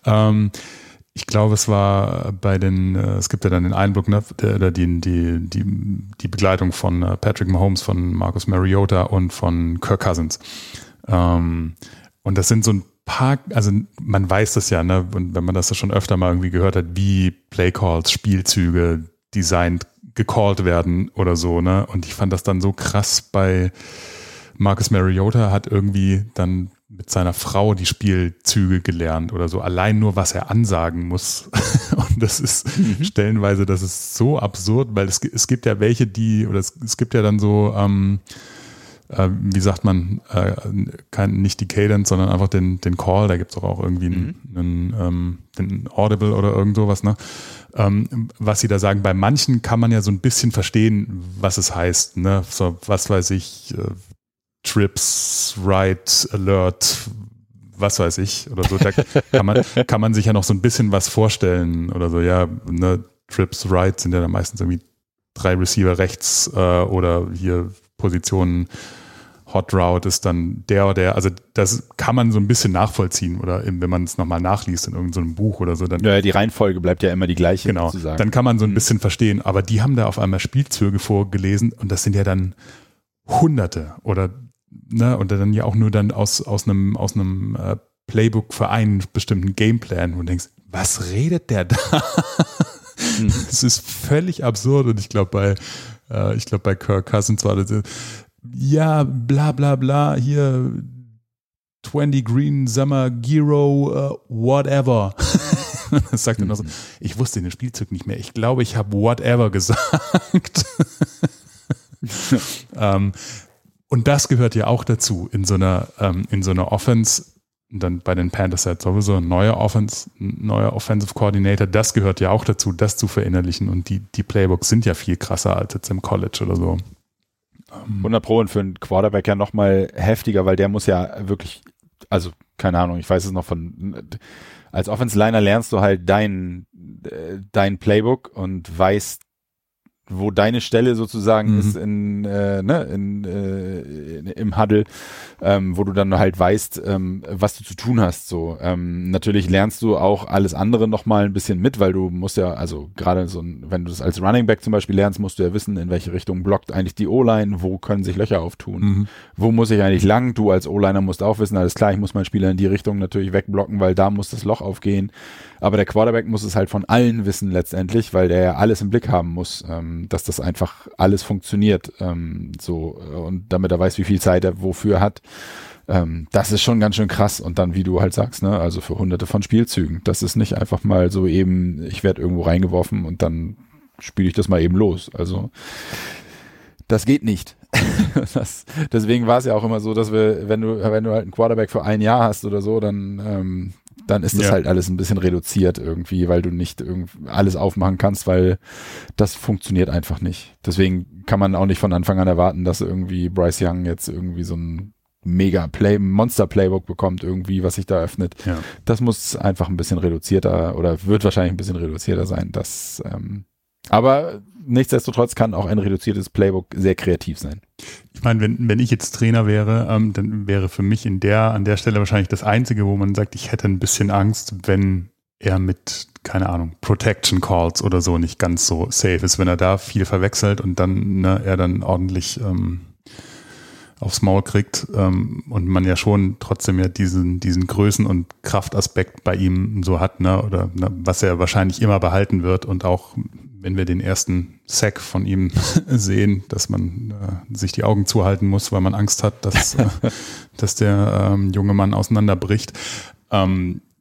Ich glaube, es war bei es gibt ja dann den Einblick, ne, die Begleitung von Patrick Mahomes, von Marcus Mariota und von Kirk Cousins. Und das sind so ein paar, also man weiß das ja, ne, und wenn man das schon öfter mal irgendwie gehört hat, wie Playcalls, Spielzüge designt, gecallt werden oder so, ne? Und ich fand das dann so krass bei Marcus Mariota hat irgendwie dann mit seiner Frau die Spielzüge gelernt oder so, allein nur, was er ansagen muss. Und das ist stellenweise, das ist so absurd, weil es gibt ja welche, es gibt ja dann so, wie sagt man, nicht die Cadence, sondern einfach den Call, da gibt es auch irgendwie einen Audible oder irgend sowas, ne? Was sie da sagen, bei manchen kann man ja so ein bisschen verstehen, was es heißt, ne? So, was weiß ich, Trips, Write, Alert, was weiß ich, oder so, da kann man sich ja noch so ein bisschen was vorstellen oder so, ja, ne? Trips, Write sind ja dann meistens irgendwie 3 Receiver rechts oder hier Positionen, Hot Route ist dann der oder der, also das kann man so ein bisschen nachvollziehen oder wenn man es nochmal nachliest in irgendeinem Buch oder so. Dann, ja, die Reihenfolge bleibt ja immer die gleiche. Genau, sozusagen. Dann kann man so ein bisschen verstehen, aber die haben da auf einmal Spielzüge vorgelesen und das sind ja dann Hunderte oder, ne, und dann ja auch nur dann aus einem Playbook für einen bestimmten Gameplan, wo du denkst, was redet der da? Es ist völlig absurd und ich glaube bei Kirk Cousins war das ja, bla bla bla, hier 20 Green Summer Giro, whatever. Das sagt er noch so, ich wusste den Spielzug nicht mehr. Ich glaube, ich habe whatever gesagt. Und das gehört ja auch dazu in so einer Offense. Und dann bei den Panthers halt sowieso ein neuer Offensive Coordinator. Das gehört ja auch dazu, das zu verinnerlichen. Und die Playbooks sind ja viel krasser als jetzt im College oder so. 100% und für einen Quarterback ja nochmal heftiger, weil der muss ja wirklich, also keine Ahnung, ich weiß es noch als Offense-Liner lernst du halt dein Playbook und weißt, wo deine Stelle sozusagen ist im Huddle, wo du dann halt weißt, was du zu tun hast. So, natürlich lernst du auch alles andere nochmal ein bisschen mit, weil du musst ja, also gerade wenn du das als Running Back zum Beispiel lernst, musst du ja wissen, in welche Richtung blockt eigentlich die O-Line, wo können sich Löcher auftun, wo muss ich eigentlich lang? Du als O-Liner musst auch wissen, alles klar, ich muss meinen Spieler in die Richtung natürlich wegblocken, weil da muss das Loch aufgehen. Aber der Quarterback muss es halt von allen wissen letztendlich, weil der ja alles im Blick haben muss, dass das einfach alles funktioniert, und damit er weiß, wie viel Zeit er wofür hat. Das ist schon ganz schön krass. Und dann, wie du halt sagst, ne, also für hunderte von Spielzügen. Das ist nicht einfach mal so eben, ich werde irgendwo reingeworfen und dann spiele ich das mal eben los. Also das geht nicht. Deswegen war es ja auch immer so, dass wenn du halt einen Quarterback für ein Jahr hast oder so, dann ist das halt alles ein bisschen reduziert irgendwie, weil du nicht alles aufmachen kannst, weil das funktioniert einfach nicht. Deswegen kann man auch nicht von Anfang an erwarten, dass irgendwie Bryce Young jetzt irgendwie so ein Monster-Playbook bekommt irgendwie, was sich da öffnet. Ja. Das muss einfach ein bisschen reduzierter oder wird wahrscheinlich ein bisschen reduzierter sein. Aber nichtsdestotrotz kann auch ein reduziertes Playbook sehr kreativ sein. Ich meine, wenn ich jetzt Trainer wäre, dann wäre für mich an der Stelle wahrscheinlich das Einzige, wo man sagt, ich hätte ein bisschen Angst, wenn er mit, keine Ahnung, Protection Calls oder so nicht ganz so safe ist, wenn er da viel verwechselt und dann er dann ordentlich aufs Maul kriegt und man ja schon trotzdem ja diesen Größen- und Kraftaspekt bei ihm so hat, ne, oder was er wahrscheinlich immer behalten wird und auch wenn wir den ersten Sack von ihm sehen, dass man sich die Augen zuhalten muss, weil man Angst hat, dass der junge Mann auseinanderbricht.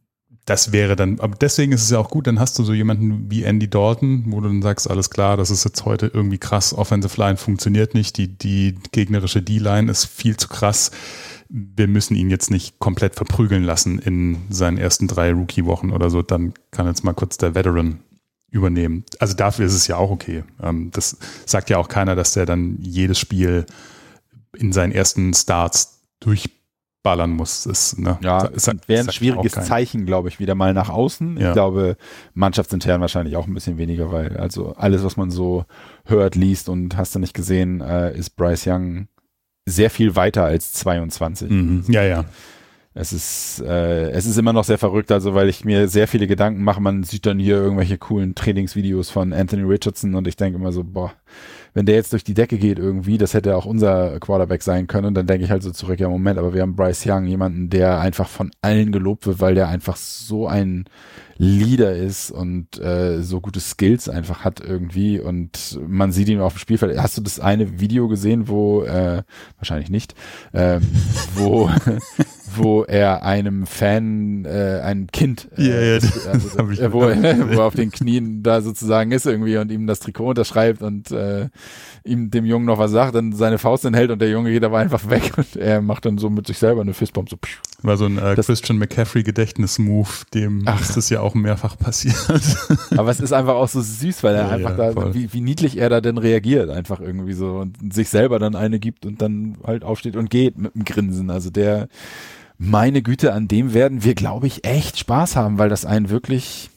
das wäre dann, aber deswegen ist es ja auch gut, dann hast du so jemanden wie Andy Dalton, wo du dann sagst, alles klar, das ist jetzt heute irgendwie krass, Offensive Line funktioniert nicht, die gegnerische D-Line ist viel zu krass, wir müssen ihn jetzt nicht komplett verprügeln lassen in seinen ersten 3 Rookie-Wochen oder so, dann kann jetzt mal kurz der Veteran übernehmen. Also dafür ist es ja auch okay. Das sagt ja auch keiner, dass der dann jedes Spiel in seinen ersten Starts durchballern muss. Das, ne, ja, es wäre ein schwieriges Zeichen, glaube ich, wieder mal nach außen. Ja. Ich glaube, mannschaftsintern wahrscheinlich auch ein bisschen weniger, weil also alles, was man so hört, liest und hast du nicht gesehen, ist Bryce Young sehr viel weiter als 22. Mhm. Ja, ja. Es ist immer noch sehr verrückt, also weil ich mir sehr viele Gedanken mache. Man sieht dann hier irgendwelche coolen Trainingsvideos von Anthony Richardson und ich denke immer so, boah, wenn der jetzt durch die Decke geht irgendwie, das hätte auch unser Quarterback sein können. Und dann denke ich halt so zurück, ja Moment, aber wir haben Bryce Young, jemanden, der einfach von allen gelobt wird, weil der einfach so ein Leader ist und so gute Skills einfach hat irgendwie und man sieht ihn auf dem Spielfeld. Hast du das eine Video gesehen, wo wahrscheinlich nicht, wo er einem Fan, ein Kind, wo er auf den Knien da sozusagen ist irgendwie und ihm das Trikot unterschreibt und ihm dem Jungen noch was sagt, dann seine Faust enthält und der Junge geht aber einfach weg und er macht dann so mit sich selber eine Fistbomb so. War so ein Christian McCaffrey Gedächtnis-Move, dem ist das ja auch mehrfach passiert. Aber es ist einfach auch so süß, weil er einfach da, wie niedlich er da denn reagiert, einfach irgendwie so und sich selber dann eine gibt und dann halt aufsteht und geht mit dem Grinsen. Also meine Güte, an dem werden wir, glaube ich, echt Spaß haben, weil das ein wirklich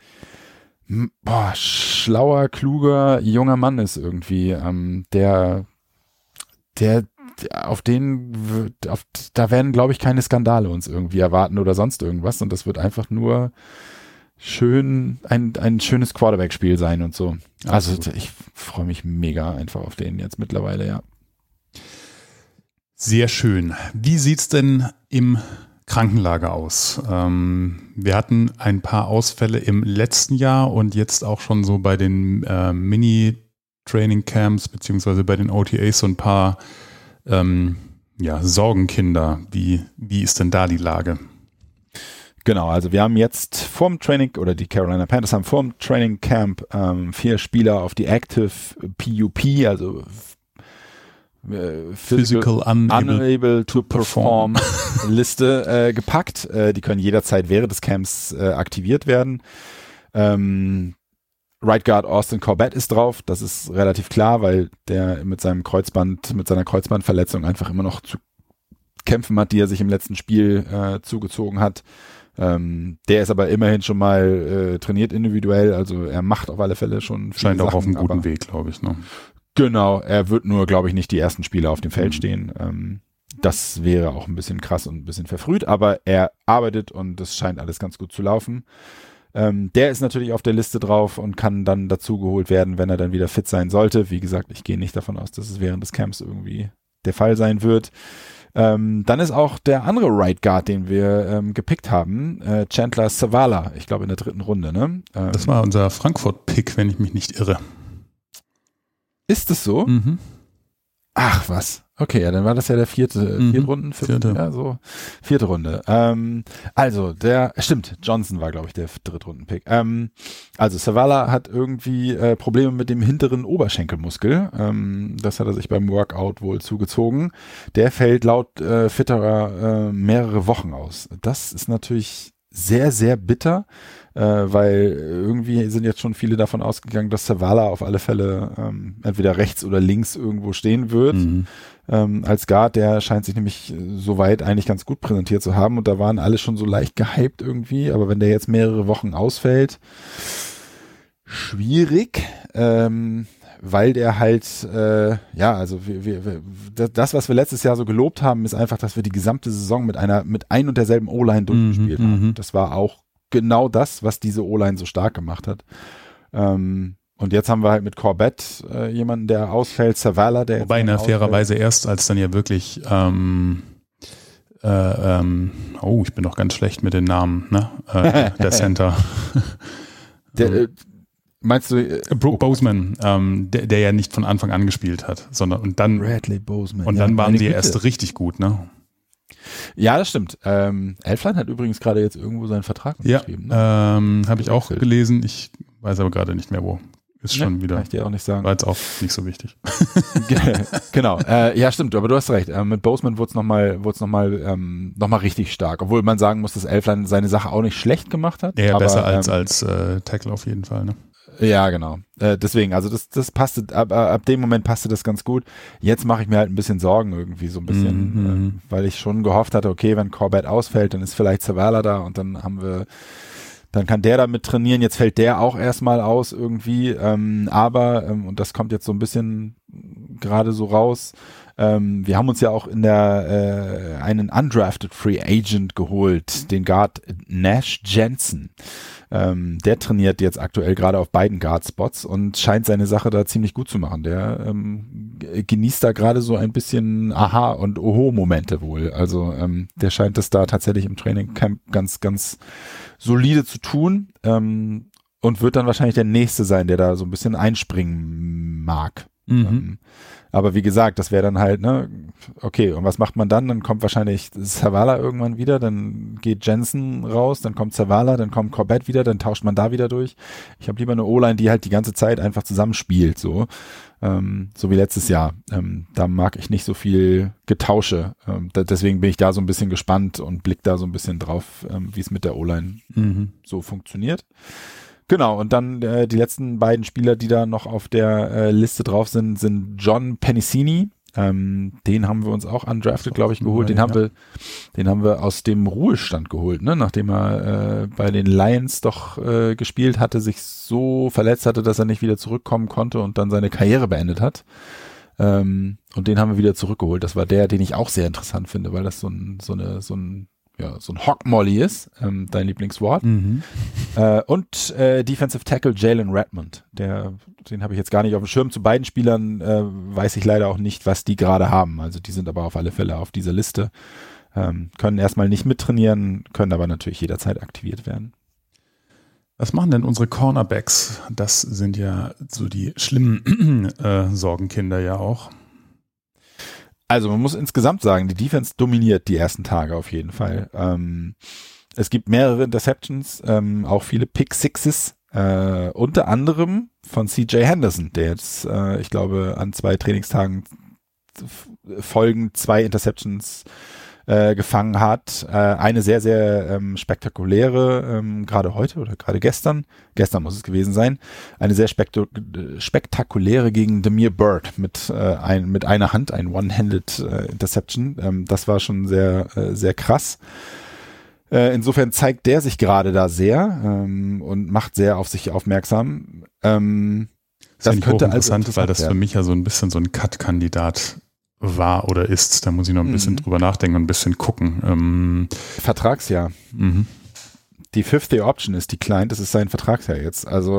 schlauer, kluger, junger Mann ist irgendwie, da werden, glaube ich, keine Skandale uns irgendwie erwarten oder sonst irgendwas und das wird einfach nur schön, ein schönes Quarterback-Spiel sein und so. Also ich freue mich mega einfach auf den jetzt mittlerweile, ja. Sehr schön. Wie sieht's denn im Krankenlager aus? Wir hatten ein paar Ausfälle im letzten Jahr und jetzt auch schon so bei den Mini-Training-Camps beziehungsweise bei den OTAs so ein paar Sorgenkinder. Wie ist denn da die Lage? Genau, also wir haben jetzt vorm Training, oder die Carolina Panthers haben vorm Training Camp 4 Spieler auf die Active PUP, also Physical Unable to Perform Liste gepackt. Die können jederzeit während des Camps aktiviert werden. Right Guard Austin Corbett ist drauf, das ist relativ klar, weil der mit seiner Kreuzbandverletzung einfach immer noch zu kämpfen hat, die er sich im letzten Spiel zugezogen hat. Der ist aber immerhin schon mal trainiert individuell, also er macht auf alle Fälle schon viele Scheint auch Sachen, auf einem guten Weg, glaube ich. Ne? Genau, er wird nur, glaube ich, nicht die ersten Spiele auf dem Feld stehen. Das wäre auch ein bisschen krass und ein bisschen verfrüht, aber er arbeitet und das scheint alles ganz gut zu laufen. Der ist natürlich auf der Liste drauf und kann dann dazugeholt werden, wenn er dann wieder fit sein sollte. Wie gesagt, ich gehe nicht davon aus, dass es während des Camps irgendwie der Fall sein wird. Dann ist auch der andere Right Guard, den wir gepickt haben, Chandler Zavala, ich glaube in der 3. Runde. Ne? Das war unser Frankfurt-Pick, wenn ich mich nicht irre. Ist es so? Mhm. Ach was. Okay, ja, dann war das ja der vierte Runden. Ja, so 4. Runde. Also, stimmt, Johnson war, glaube ich, der 3. Runden-Pick. Also, Zavala hat irgendwie Probleme mit dem hinteren Oberschenkelmuskel. Das hat er sich beim Workout wohl zugezogen. Der fällt laut Fitterer mehrere Wochen aus. Das ist natürlich sehr, sehr bitter, weil irgendwie sind jetzt schon viele davon ausgegangen, dass Zavala auf alle Fälle entweder rechts oder links irgendwo stehen wird. Als Guard, der scheint sich nämlich soweit eigentlich ganz gut präsentiert zu haben und da waren alle schon so leicht gehypt irgendwie, aber wenn der jetzt mehrere Wochen ausfällt, schwierig, weil der halt, also das, was wir letztes Jahr so gelobt haben, ist einfach, dass wir die gesamte Saison mit ein und derselben O-Line durchgespielt haben. Das war auch genau das, was diese O-Line so stark gemacht hat. Und jetzt haben wir halt mit Corbett jemanden, der ausfällt, Zavala, der wobei fairerweise erst, als dann ja wirklich ich bin doch ganz schlecht mit den Namen, ne? Der Center. Meinst du Brooke Boseman, der ja nicht von Anfang an gespielt hat, sondern und dann Bradley Boseman. Und dann waren sie erst richtig gut, ne? Ja, das stimmt. Elflein hat übrigens gerade jetzt irgendwo seinen Vertrag unterschrieben. Ja, ne? Habe ich auch gelesen. Ich weiß aber gerade nicht mehr wo. Ist schon wieder. Kann ich dir auch nicht sagen. War jetzt auch nicht so wichtig. Genau. Ja, stimmt. Aber du hast recht. Mit Boseman wurde es noch mal richtig stark. Obwohl man sagen muss, dass Elflein seine Sache auch nicht schlecht gemacht hat. Ja, aber, besser als Tackle auf jeden Fall. Ne? Ja, genau. Deswegen, also das passte, ab dem Moment passte das ganz gut. Jetzt mache ich mir halt ein bisschen Sorgen irgendwie so ein bisschen, weil ich schon gehofft hatte, okay, wenn Corbett ausfällt, dann ist vielleicht Zavala da und dann kann der damit trainieren. Jetzt fällt der auch erstmal aus irgendwie, aber und das kommt jetzt so ein bisschen gerade so raus. Wir haben uns ja auch in einen undrafted Free Agent geholt, den Guard Nash Jensen. Der trainiert jetzt aktuell gerade auf beiden Guard-Spots und scheint seine Sache da ziemlich gut zu machen. Der genießt da gerade so ein bisschen Aha- und Oho-Momente wohl. Also der scheint das da tatsächlich im Training-Camp ganz, ganz solide zu tun und wird dann wahrscheinlich der Nächste sein, der da so ein bisschen einspringen mag. Aber wie gesagt, das wäre dann halt, ne, okay, und was macht man dann? Dann kommt wahrscheinlich Zavala irgendwann wieder, dann geht Jensen raus, dann kommt Zavala, dann kommt Corbett wieder, dann tauscht man da wieder durch. Ich habe lieber eine O-Line, die halt die ganze Zeit einfach zusammenspielt, so wie letztes Jahr. Da mag ich nicht so viel Getausche. Deswegen bin ich da so ein bisschen gespannt und blick da so ein bisschen drauf, wie es mit der O-Line so funktioniert. Genau, und dann die letzten beiden Spieler, die da noch auf der Liste drauf sind John Penisini. Den haben wir uns auch undrafted, glaube ich, geholt. Den haben wir aus dem Ruhestand geholt, ne? Nachdem er bei den Lions doch gespielt hatte, sich so verletzt hatte, dass er nicht wieder zurückkommen konnte und dann seine Karriere beendet hat. Und den haben wir wieder zurückgeholt. Das war der, den ich auch sehr interessant finde, weil das so ein Hockmolly ist, dein Lieblingswort. Und Defensive Tackle Jalen Redmond. Den habe ich jetzt gar nicht auf dem Schirm. Zu beiden Spielern weiß ich leider auch nicht, was die gerade haben. Also die sind aber auf alle Fälle auf dieser Liste. Können erstmal nicht mittrainieren, können aber natürlich jederzeit aktiviert werden. Was machen denn unsere Cornerbacks? Das sind ja so die schlimmen Sorgenkinder ja auch. Also man muss insgesamt sagen, die Defense dominiert die ersten Tage auf jeden Fall. Es gibt mehrere Interceptions, auch viele Pick-Sixes, unter anderem von CJ Henderson, der jetzt, ich glaube, an 2 Trainingstagen folgend 2 Interceptions gefangen hat. Eine sehr, sehr spektakuläre, gerade heute oder gerade gestern muss es gewesen sein, eine sehr spektakuläre gegen Damiere Byrd mit einer Hand, ein One-Handed Interception. Das war schon sehr, sehr krass. Insofern zeigt der sich gerade da sehr und macht sehr auf sich aufmerksam. Das könnte also interessant, weil das für mich ja so ein bisschen so ein Cut-Kandidat war oder ist. Da muss ich noch ein bisschen drüber nachdenken und ein bisschen gucken. Vertragsjahr. Die 5th Year Option ist declined, das ist sein Vertragsjahr jetzt. Also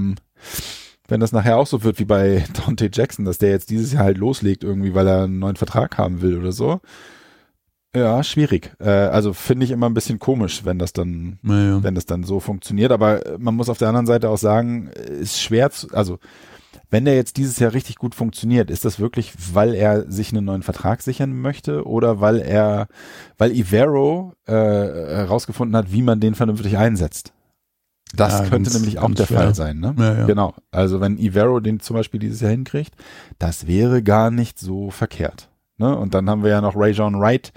wenn das nachher auch so wird wie bei Dante Jackson, dass der jetzt dieses Jahr halt loslegt irgendwie, weil er einen neuen Vertrag haben will oder so. Ja, schwierig. Also finde ich immer ein bisschen komisch, wenn das dann so funktioniert. Aber man muss auf der anderen Seite auch sagen, ist schwer wenn der jetzt dieses Jahr richtig gut funktioniert, ist das wirklich, weil er sich einen neuen Vertrag sichern möchte oder weil Evero herausgefunden hat, wie man den vernünftig einsetzt? Das könnte nämlich auch der Fall sein, ne? Ja. Genau. Also wenn Evero den zum Beispiel dieses Jahr hinkriegt, das wäre gar nicht so verkehrt. Ne? Und dann haben wir ja noch Rajon Wright,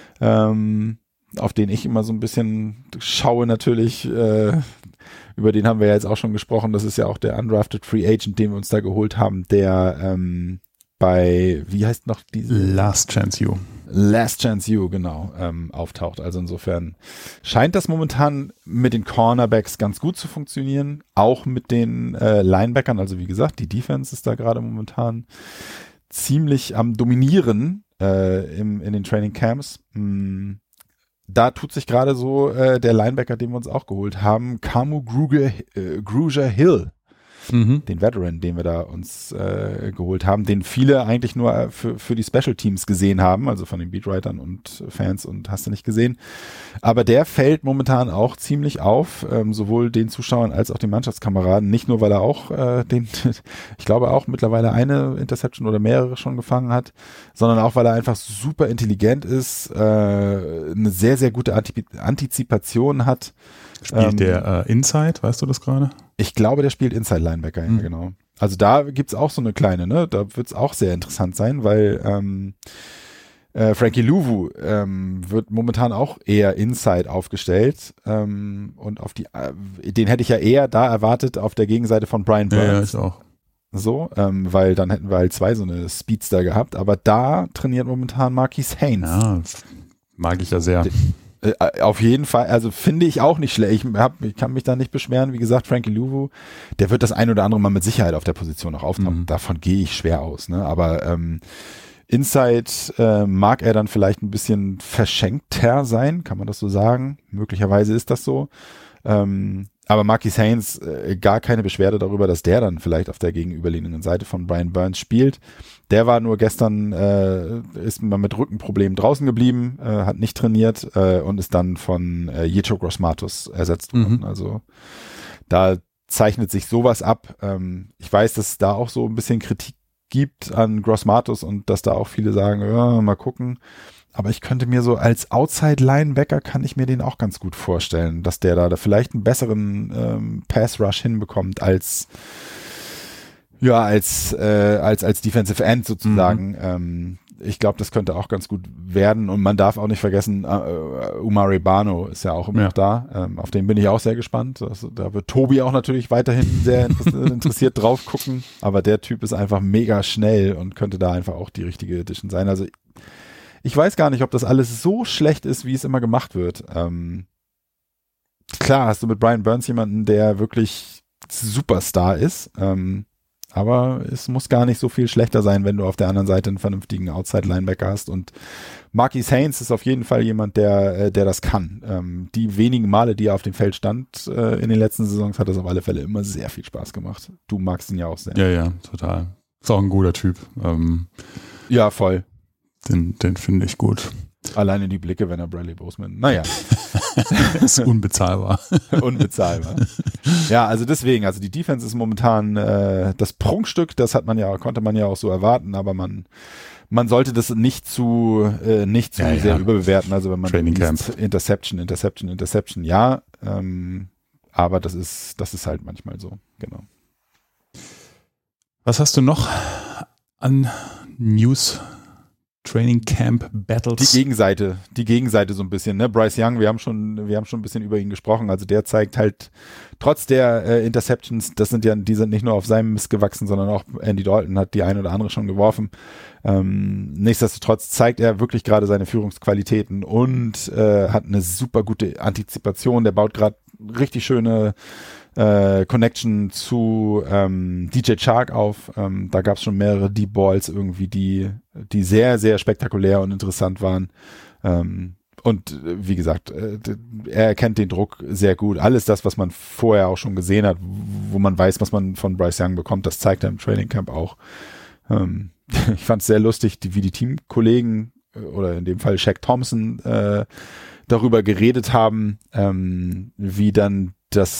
auf den ich immer so ein bisschen schaue natürlich, über den haben wir ja jetzt auch schon gesprochen, das ist ja auch der undrafted Free Agent, den wir uns da geholt haben, der bei, wie heißt noch diese? Last Chance U, genau, auftaucht. Also insofern scheint das momentan mit den Cornerbacks ganz gut zu funktionieren, auch mit den Linebackern, also wie gesagt, die Defense ist da gerade momentan ziemlich am Dominieren in den Training Camps. Da tut sich gerade so der Linebacker, den wir uns auch geholt haben, Kamu Grugier Hill. den Veteran, den wir da uns geholt haben, den viele eigentlich nur für die Special Teams gesehen haben, also von den Beatwritern und Fans und hast du nicht gesehen. Aber der fällt momentan auch ziemlich auf, sowohl den Zuschauern als auch den Mannschaftskameraden, nicht nur, weil er auch ich glaube auch mittlerweile eine Interception oder mehrere schon gefangen hat, sondern auch, weil er einfach super intelligent ist, eine sehr, sehr gute Antizipation hat. Spielt der Inside, weißt du das gerade? Ich glaube, der spielt Inside-Linebacker, ja, genau. Also da gibt's auch so eine kleine, ne? Da wird's auch sehr interessant sein, weil Frankie Luvu wird momentan auch eher Inside aufgestellt und auf den hätte ich ja eher da erwartet auf der Gegenseite von Brian Burns. Ja, ich auch. So, weil dann hätten wir halt zwei so eine Speedster gehabt, aber da trainiert momentan Marquise Haynes. Ja, mag ich ja sehr. Auf jeden Fall, also finde ich auch nicht schlecht. Ich kann mich da nicht beschweren. Wie gesagt, Frankie Luvu, der wird das ein oder andere Mal mit Sicherheit auf der Position noch auftauchen. Davon gehe ich schwer aus. Ne? Aber Inside mag er dann vielleicht ein bisschen verschenkter sein, kann man das so sagen? Möglicherweise ist das so. Aber Marquise Haynes, gar keine Beschwerde darüber, dass der dann vielleicht auf der gegenüberliegenden Seite von Brian Burns spielt. Der war nur gestern, ist mal mit Rückenproblemen draußen geblieben, hat nicht trainiert und ist dann von Yetur Gross-Matos ersetzt worden. Also da zeichnet sich sowas ab. Ich weiß, dass es da auch so ein bisschen Kritik gibt an Gross-Matos und dass da auch viele sagen, ja, mal gucken. Aber ich könnte mir so als Outside-Linebacker kann ich mir den auch ganz gut vorstellen, dass der da vielleicht einen besseren Pass-Rush hinbekommt als Defensive End sozusagen. Ich glaube, das könnte auch ganz gut werden und man darf auch nicht vergessen, Umari Bano ist ja auch immer noch da. Auf den bin ich auch sehr gespannt. Da wird Tobi auch natürlich weiterhin sehr interessiert drauf gucken, aber der Typ ist einfach mega schnell und könnte da einfach auch die richtige Edition sein. Also ich weiß gar nicht, ob das alles so schlecht ist, wie es immer gemacht wird. Klar hast du mit Brian Burns jemanden, der wirklich Superstar ist, aber es muss gar nicht so viel schlechter sein, wenn du auf der anderen Seite einen vernünftigen Outside-Linebacker hast. Und Marquise Haynes ist auf jeden Fall jemand, der das kann. Die wenigen Male, die er auf dem Feld stand in den letzten Saisons, hat das auf alle Fälle immer sehr viel Spaß gemacht. Du magst ihn ja auch sehr. Ja, total. Ist auch ein guter Typ. Ja, voll. Den finde ich gut. Alleine die Blicke, wenn er Bradley Boseman. Naja. Ist unbezahlbar. Unbezahlbar. Ja, also deswegen, also die Defense ist momentan das Prunkstück, das konnte man ja auch so erwarten, aber man sollte das nicht zu sehr überbewerten. Also wenn man liest, Interception, ja, aber das ist halt manchmal so, genau. Was hast du noch an News? Training Camp Battles. Die Gegenseite so ein bisschen, ne? Bryce Young, wir haben schon ein bisschen über ihn gesprochen, also der zeigt halt trotz der Interceptions, die sind nicht nur auf seinem Mist gewachsen, sondern auch Andy Dalton hat die ein oder andere schon geworfen. Nichtsdestotrotz zeigt er wirklich gerade seine Führungsqualitäten und hat eine super gute Antizipation, der baut gerade richtig schöne Connection zu DJ Chark auf. Da gab es schon mehrere Deep Balls irgendwie, die sehr, sehr spektakulär und interessant waren. Und wie gesagt, er erkennt den Druck sehr gut. Alles das, was man vorher auch schon gesehen hat, wo man weiß, was man von Bryce Young bekommt, das zeigt er im Training Camp auch. Ich fand es sehr lustig, wie die Teamkollegen oder in dem Fall Shaq Thompson darüber geredet haben, wie dann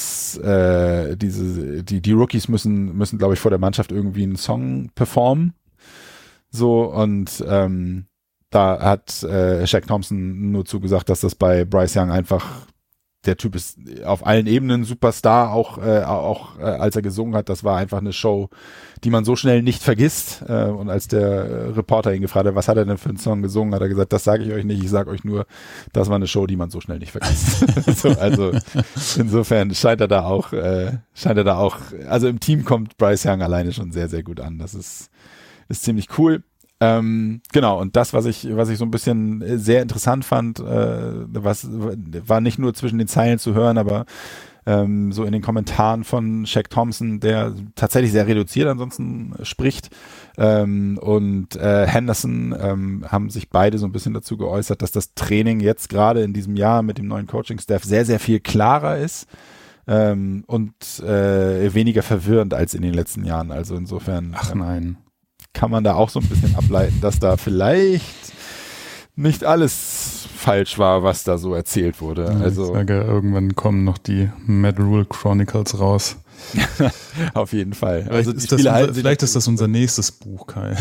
die Rookies müssen, glaube ich, vor der Mannschaft irgendwie einen Song performen. So, und da hat Shaq Thompson nur zugesagt, dass das bei Bryce Young einfach, der Typ ist auf allen Ebenen Superstar, auch als er gesungen hat, das war einfach eine Show, die man so schnell nicht vergisst. Und als der Reporter ihn gefragt hat, was hat er denn für einen Song gesungen, hat er gesagt, das sage ich euch nicht, ich sage euch nur, das war eine Show, die man so schnell nicht vergisst. So, also insofern scheint er da auch, also im Team kommt Bryce Young alleine schon sehr, sehr gut an. Das ist ziemlich cool. Genau, und das, was ich so ein bisschen sehr interessant fand, war nicht nur zwischen den Zeilen zu hören, aber so in den Kommentaren von Shaq Thompson, der tatsächlich sehr reduziert ansonsten spricht, und Henderson haben sich beide so ein bisschen dazu geäußert, dass das Training jetzt gerade in diesem Jahr mit dem neuen Coaching-Staff sehr, sehr viel klarer ist. und weniger verwirrend als in den letzten Jahren. Also insofern kann man da auch so ein bisschen ableiten, dass da vielleicht nicht alles falsch war, was da so erzählt wurde. Ja, also ich sage, irgendwann kommen noch die Mad Rule Chronicles raus. Auf jeden Fall. Vielleicht, also vielleicht ist das unser nächstes Buch, Kai.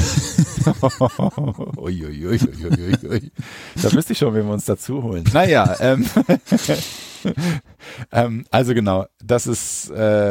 Uiuiuiuiui. Da wüsste ich schon, wen wir uns dazu holen. Naja, also genau, das ist,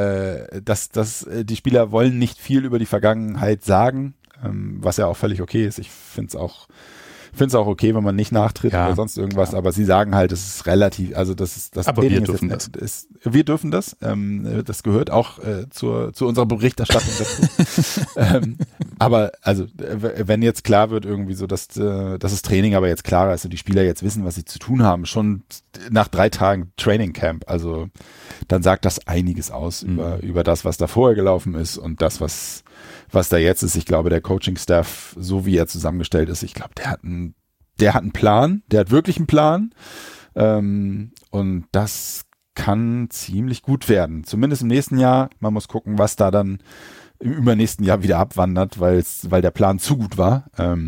die Spieler wollen nicht viel über die Vergangenheit sagen, was ja auch völlig okay ist. Ich finde es auch okay, wenn man nicht nachtritt oder sonst irgendwas, aber sie sagen halt, es ist relativ, also das ist das. Aber wir dürfen das. Wir dürfen das. Das gehört auch zu unserer Berichterstattung dazu. Aber also, wenn jetzt klar wird irgendwie so, dass das Training aber jetzt klarer ist und die Spieler jetzt wissen, was sie zu tun haben, schon nach 3 Tagen Training Camp, also dann sagt das einiges aus über das, was da vorher gelaufen ist und das, was da jetzt ist. Ich glaube, der Coaching-Staff, so wie er zusammengestellt ist, ich glaube, der hat einen Plan, der hat wirklich einen Plan, und das kann ziemlich gut werden. Zumindest im nächsten Jahr. Man muss gucken, was da dann im übernächsten Jahr wieder abwandert, weil der Plan zu gut war.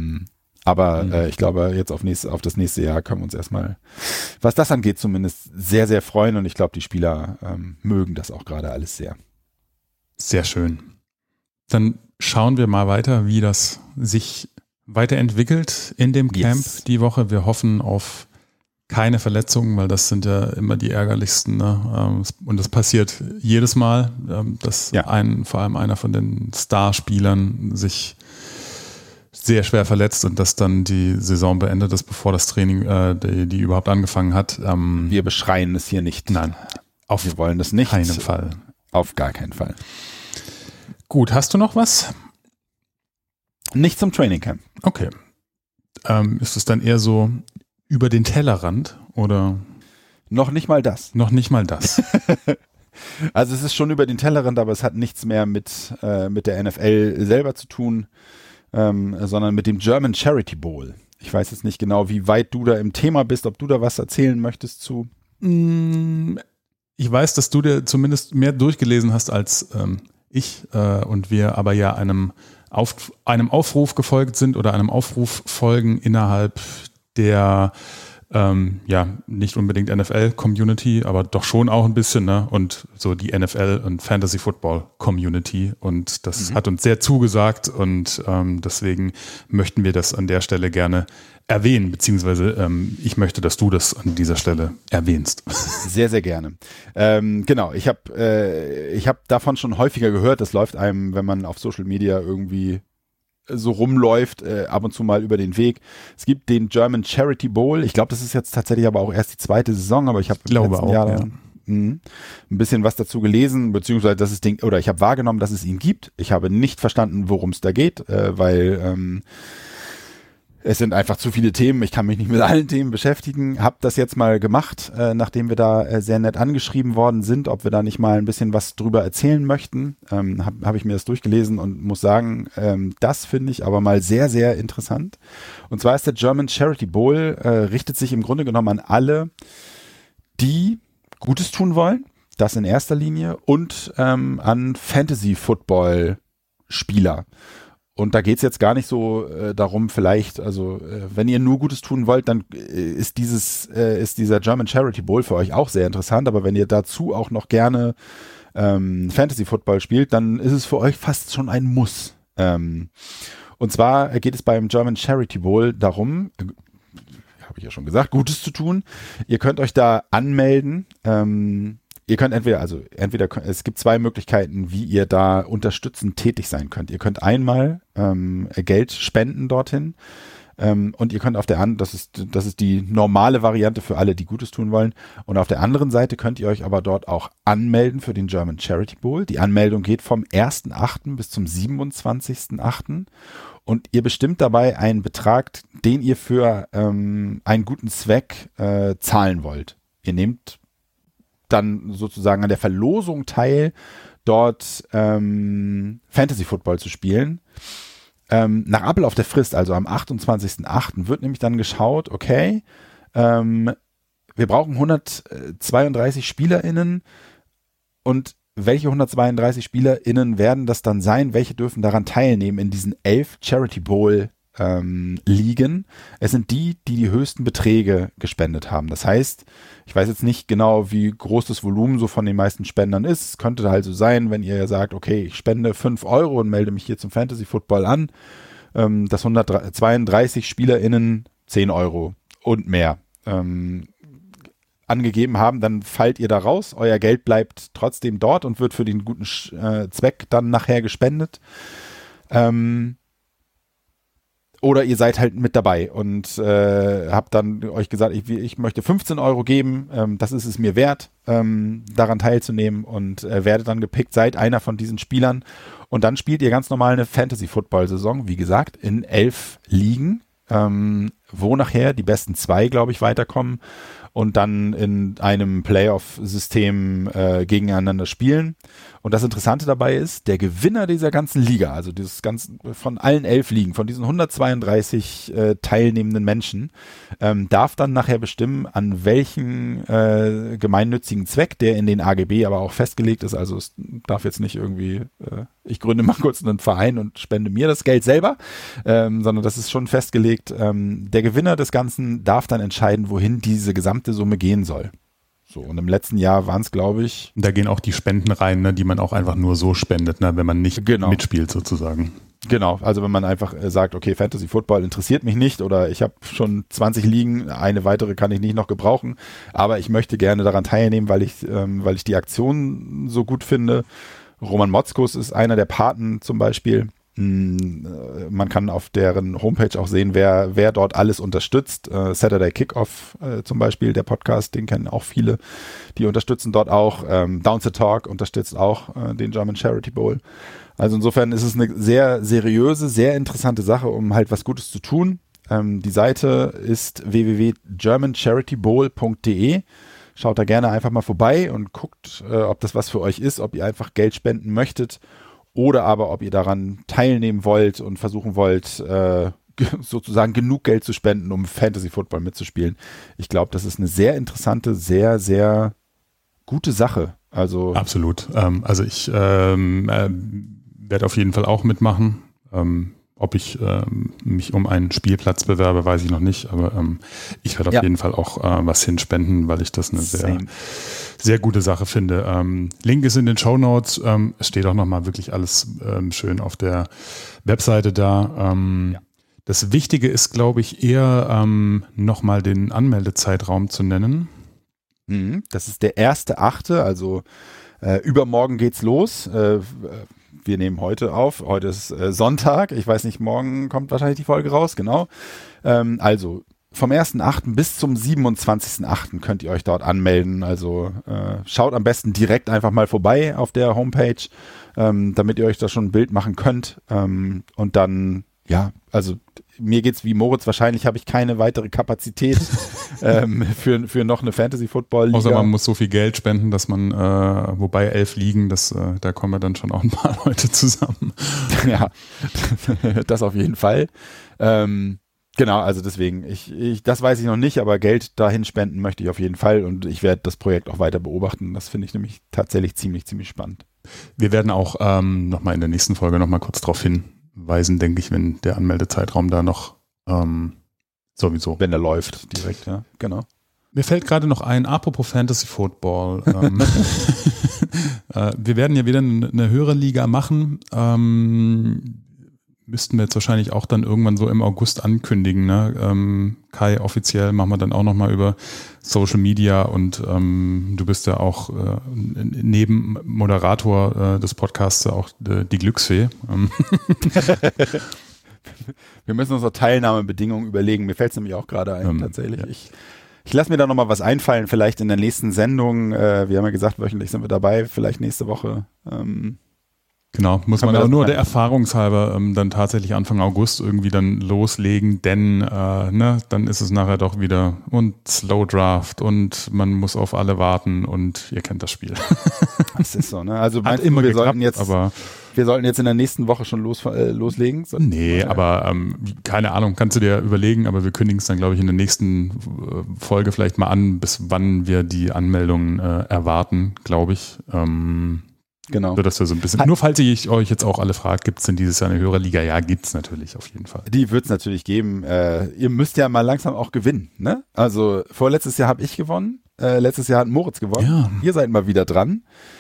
Aber ich glaube, jetzt auf das nächste Jahr können wir uns erstmal, was das angeht, zumindest sehr, sehr freuen. Und ich glaube, die Spieler mögen das auch gerade alles sehr. Sehr schön. Dann schauen wir mal weiter, wie das sich weiterentwickelt in dem Camp die Woche. Wir hoffen auf keine Verletzungen, weil das sind ja immer die ärgerlichsten. Ne? Und das passiert jedes Mal, dass vor allem einer von den Starspielern sich sehr schwer verletzt und dass dann die Saison beendet ist, bevor das Training die überhaupt angefangen hat. Wir beschreien es hier nicht. Nein, wir wollen das nicht. Auf keinen Fall. Auf gar keinen Fall. Gut, hast du noch was? Nicht zum Training Camp. Okay. Ist es dann eher so über den Tellerrand oder? Noch nicht mal das. Noch nicht mal das. Also es ist schon über den Tellerrand, aber es hat nichts mehr mit der NFL selber zu tun, sondern mit dem German Charity Bowl. Ich weiß jetzt nicht genau, wie weit du da im Thema bist, ob du da was erzählen möchtest zu. Ich weiß, dass du dir zumindest mehr durchgelesen hast als ich und wir aber ja einem Aufruf gefolgt sind oder einem Aufruf folgen innerhalb der nicht unbedingt NFL-Community, aber doch schon auch ein bisschen, ne? Und so die NFL- und Fantasy-Football-Community. Und das hat uns sehr zugesagt und deswegen möchten wir das an der Stelle gerne erwähnen, beziehungsweise ich möchte, dass du das an dieser Stelle erwähnst. Sehr, sehr gerne. Genau, ich hab davon schon häufiger gehört, das läuft einem, wenn man auf Social Media irgendwie so rumläuft, ab und zu mal über den Weg. Es gibt den German Charity Bowl. Ich glaube, das ist jetzt tatsächlich aber auch erst die 2. Saison, aber ich habe im letzten Jahr ein bisschen was dazu gelesen, beziehungsweise ich habe wahrgenommen, dass es ihn gibt. Ich habe nicht verstanden, worum es da geht, weil es sind einfach zu viele Themen. Ich kann mich nicht mit allen Themen beschäftigen. Hab das jetzt mal gemacht, nachdem wir da sehr nett angeschrieben worden sind, ob wir da nicht mal ein bisschen was drüber erzählen möchten. Hab ich mir das durchgelesen und muss sagen, das finde ich aber mal sehr, sehr interessant. Und zwar ist der German Charity Bowl, richtet sich im Grunde genommen an alle, die Gutes tun wollen, das in erster Linie, und an Fantasy-Football-Spieler. Und da geht's jetzt gar nicht so darum, vielleicht, also wenn ihr nur Gutes tun wollt, dann ist dieser German Charity Bowl für euch auch sehr interessant. Aber wenn ihr dazu auch noch gerne Fantasy Football spielt, dann ist es für euch fast schon ein Muss. Und zwar geht es beim German Charity Bowl darum, habe ich ja schon gesagt, Gutes zu tun. Ihr könnt euch da anmelden. Ihr könnt entweder, es gibt 2 Möglichkeiten, wie ihr da unterstützend tätig sein könnt. Ihr könnt einmal Geld spenden dorthin, und ihr könnt das ist die normale Variante für alle, die Gutes tun wollen. Und auf der anderen Seite könnt ihr euch aber dort auch anmelden für den German Charity Bowl. Die Anmeldung geht vom 1.8. bis zum 27.8. Und ihr bestimmt dabei einen Betrag, den ihr für einen guten Zweck zahlen wollt. Ihr nehmt dann sozusagen an der Verlosung teil, dort Fantasy Football zu spielen. Nach Ablauf der Frist, also am 28.8. wird nämlich dann geschaut, okay, wir brauchen 132 SpielerInnen Und welche 132 SpielerInnen werden das dann sein? Welche dürfen daran teilnehmen in diesen 11 Charity Bowl Ligen? Es sind die höchsten Beträge gespendet haben. Das heißt, ich weiß jetzt nicht genau, wie groß das Volumen so von den meisten Spendern ist. Es könnte halt so sein, wenn ihr sagt, okay, ich spende 5 Euro und melde mich hier zum Fantasy Football an, dass 132 SpielerInnen 10 Euro und mehr angegeben haben, dann fallt ihr da raus. Euer Geld bleibt trotzdem dort und wird für den guten Zweck dann nachher gespendet. Oder ihr seid halt mit dabei und habt dann euch gesagt, ich möchte 15 Euro geben, das ist es mir wert, daran teilzunehmen und werdet dann gepickt, seid einer von diesen Spielern und dann spielt ihr ganz normal eine Fantasy-Football-Saison, wie gesagt, in 11 Ligen, wo nachher die besten 2, glaube ich, weiterkommen und dann in einem Playoff-System gegeneinander spielen. Und das Interessante dabei ist, der Gewinner dieser ganzen Liga, also dieses ganzen, von allen 11 Ligen, von diesen 132 teilnehmenden Menschen, darf dann nachher bestimmen, an welchen gemeinnützigen Zweck, der in den AGB aber auch festgelegt ist. Also es darf jetzt nicht irgendwie, ich gründe mal kurz einen Verein und spende mir das Geld selber, sondern das ist schon festgelegt. Der Gewinner des Ganzen darf dann entscheiden, wohin diese gesamte Summe gehen soll. So, und im letzten Jahr waren es, glaube ich. Da gehen auch die Spenden rein, ne, die man auch einfach nur so spendet, ne, wenn man nicht mitspielt sozusagen. Genau, also wenn man einfach sagt, okay, Fantasy Football interessiert mich nicht oder ich habe schon 20 Ligen, eine weitere kann ich nicht noch gebrauchen, aber ich möchte gerne daran teilnehmen, weil ich die Aktion so gut finde. Roman Motzkus ist einer der Paten zum Beispiel. Man kann auf deren Homepage auch sehen, wer dort alles unterstützt. Saturday Kickoff zum Beispiel, der Podcast, den kennen auch viele. Die unterstützen dort auch. Down the Talk unterstützt auch den German Charity Bowl. Also insofern ist es eine sehr seriöse, sehr interessante Sache, um halt was Gutes zu tun. Die Seite ist www.germancharitybowl.de. Schaut da gerne einfach mal vorbei und guckt, ob das was für euch ist, ob ihr einfach Geld spenden möchtet. Oder aber, ob ihr daran teilnehmen wollt und versuchen wollt, sozusagen genug Geld zu spenden, um Fantasy Football mitzuspielen. Ich glaube, das ist eine sehr interessante, sehr, sehr gute Sache. Also absolut. Also ich werde auf jeden Fall auch mitmachen. Ob ich mich um einen Spielplatz bewerbe, weiß ich noch nicht. Aber ich werde auf jeden Fall auch was hinspenden, weil ich das eine sehr gute Sache finde. Link ist in den Shownotes. Es steht auch nochmal wirklich alles schön auf der Webseite da. Das Wichtige ist, glaube ich, eher nochmal den Anmeldezeitraum zu nennen. Das ist der 1.8., also übermorgen geht's los. Wir nehmen heute auf. Heute ist Sonntag. Ich weiß nicht, morgen kommt wahrscheinlich die Folge raus, genau. Also vom 1.8. bis zum 27.8. könnt ihr euch dort anmelden. Also schaut am besten direkt einfach mal vorbei auf der Homepage, damit ihr euch da schon ein Bild machen könnt. Und dann, ja, also mir geht's wie Moritz, wahrscheinlich habe ich keine weitere Kapazität für noch eine Fantasy-Football-Liga. Außer man muss so viel Geld spenden, dass man, wobei 11 Ligen, da kommen wir dann schon auch ein paar Leute zusammen. Ja, das auf jeden Fall. Genau, also deswegen, das weiß ich noch nicht, aber Geld dahin spenden möchte ich auf jeden Fall und ich werde das Projekt auch weiter beobachten. Das finde ich nämlich tatsächlich ziemlich, ziemlich spannend. Wir werden auch nochmal in der nächsten Folge nochmal kurz darauf hinweisen, denke ich, wenn der Anmeldezeitraum da noch sowieso. Wenn der läuft direkt, ja, genau. Mir fällt gerade noch ein, apropos Fantasy Football. Wir werden ja wieder eine höhere Liga machen. Müssten wir jetzt wahrscheinlich auch dann irgendwann so im August ankündigen. Ne? Kai, offiziell machen wir dann auch nochmal über Social Media und du bist ja auch neben Moderator des Podcasts auch die Glücksfee. Wir müssen uns noch Teilnahmebedingungen überlegen. Mir fällt es nämlich auch gerade ein, tatsächlich. Ja. Ich lasse mir da nochmal was einfallen, vielleicht in der nächsten Sendung. Wir haben ja gesagt, wöchentlich sind wir dabei, vielleicht nächste Woche. Genau, muss man auch nur der Erfahrungshalber dann tatsächlich Anfang August irgendwie dann loslegen, denn dann ist es nachher doch wieder und Slow Draft und man muss auf alle warten und ihr kennt das Spiel. Das ist so, ne? Also hat immer wir geklappt, sollten jetzt in der nächsten Woche schon loslegen? Nee, aber keine Ahnung, kannst du dir überlegen, aber wir kündigen es dann, glaube ich, in der nächsten Folge vielleicht mal an, bis wann wir die Anmeldungen erwarten, glaube ich. Genau. So, dass wir so ein bisschen, nur falls ich euch jetzt auch alle fragt, gibt es denn dieses Jahr eine Hörerliga? Ja, gibt es natürlich auf jeden Fall. Die wird es natürlich geben. Ihr müsst ja mal langsam auch gewinnen, ne? Also vorletztes Jahr habe ich gewonnen, letztes Jahr hat Moritz gewonnen. Ja. Ihr seid mal wieder dran.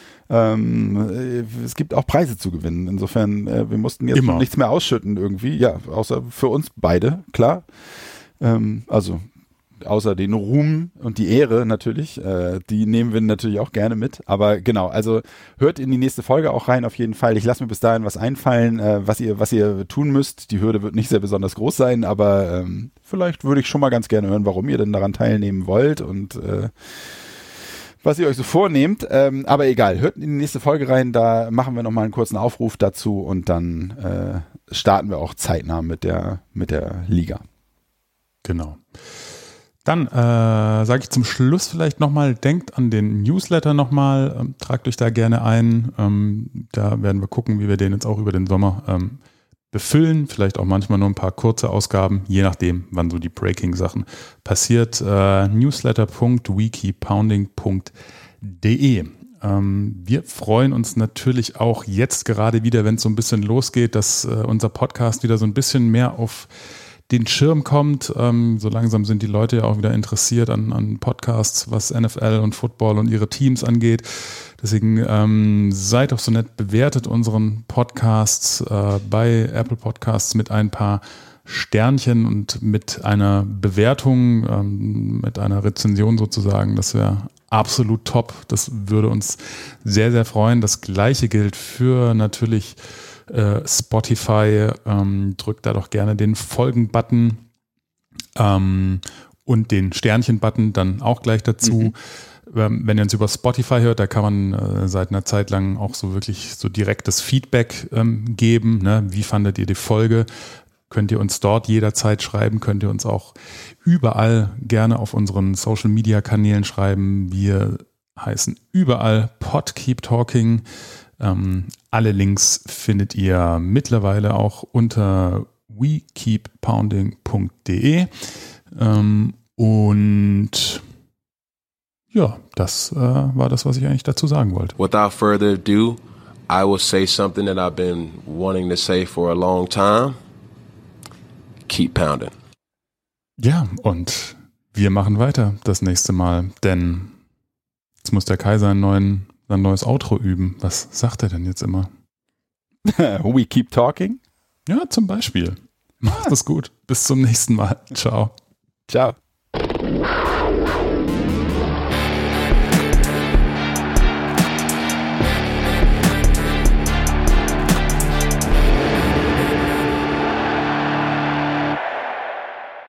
Es gibt auch Preise zu gewinnen. Insofern, wir mussten jetzt nichts mehr ausschütten irgendwie. Ja, außer für uns beide, klar. Also außer den Ruhm und die Ehre natürlich, die nehmen wir natürlich auch gerne mit. Aber genau, also hört in die nächste Folge auch rein auf jeden Fall. Ich lasse mir bis dahin was einfallen, was ihr tun müsst. Die Hürde wird nicht sehr besonders groß sein, aber vielleicht würde ich schon mal ganz gerne hören, warum ihr denn daran teilnehmen wollt und was ihr euch so vornehmt. Aber egal, hört in die nächste Folge rein, da machen wir nochmal einen kurzen Aufruf dazu und dann starten wir auch zeitnah mit der Liga. Genau. Dann sage ich zum Schluss vielleicht nochmal, denkt an den Newsletter nochmal, tragt euch da gerne ein. Da werden wir gucken, wie wir den jetzt auch über den Sommer befüllen. Vielleicht auch manchmal nur ein paar kurze Ausgaben, je nachdem, wann so die Breaking-Sachen passiert. Newsletter.wekeeppounding.de. Wir freuen uns natürlich auch jetzt gerade wieder, wenn es so ein bisschen losgeht, dass unser Podcast wieder so ein bisschen mehr auf den Schirm kommt. So langsam sind die Leute ja auch wieder interessiert an Podcasts, was NFL und Football und ihre Teams angeht. Deswegen seid doch so nett, bewertet unseren Podcasts bei Apple Podcasts mit ein paar Sternchen und mit einer Bewertung, mit einer Rezension sozusagen. Das wäre absolut top. Das würde uns sehr, sehr freuen. Das Gleiche gilt für natürlich Spotify. Drückt da doch gerne den Folgen-Button und den Sternchen-Button dann auch gleich dazu. Wenn ihr uns über Spotify hört, da kann man seit einer Zeit lang auch so wirklich so direktes Feedback geben. Ne? Wie fandet ihr die Folge? Könnt ihr uns dort jederzeit schreiben, könnt ihr uns auch überall gerne auf unseren Social-Media-Kanälen schreiben. Wir heißen überall Pod Keep Talking. Alle Links findet ihr mittlerweile auch unter wekeeppounding.de. Und ja, das war das, was ich eigentlich dazu sagen wollte. Without further ado, I will say something that I've been wanting to say for a long time. Keep pounding. Ja, und wir machen weiter das nächste Mal, denn jetzt muss der Kai sein neues Outro üben. Was sagt er denn jetzt immer? We keep talking? Ja, zum Beispiel. Macht es gut. Bis zum nächsten Mal. Ciao. Ciao.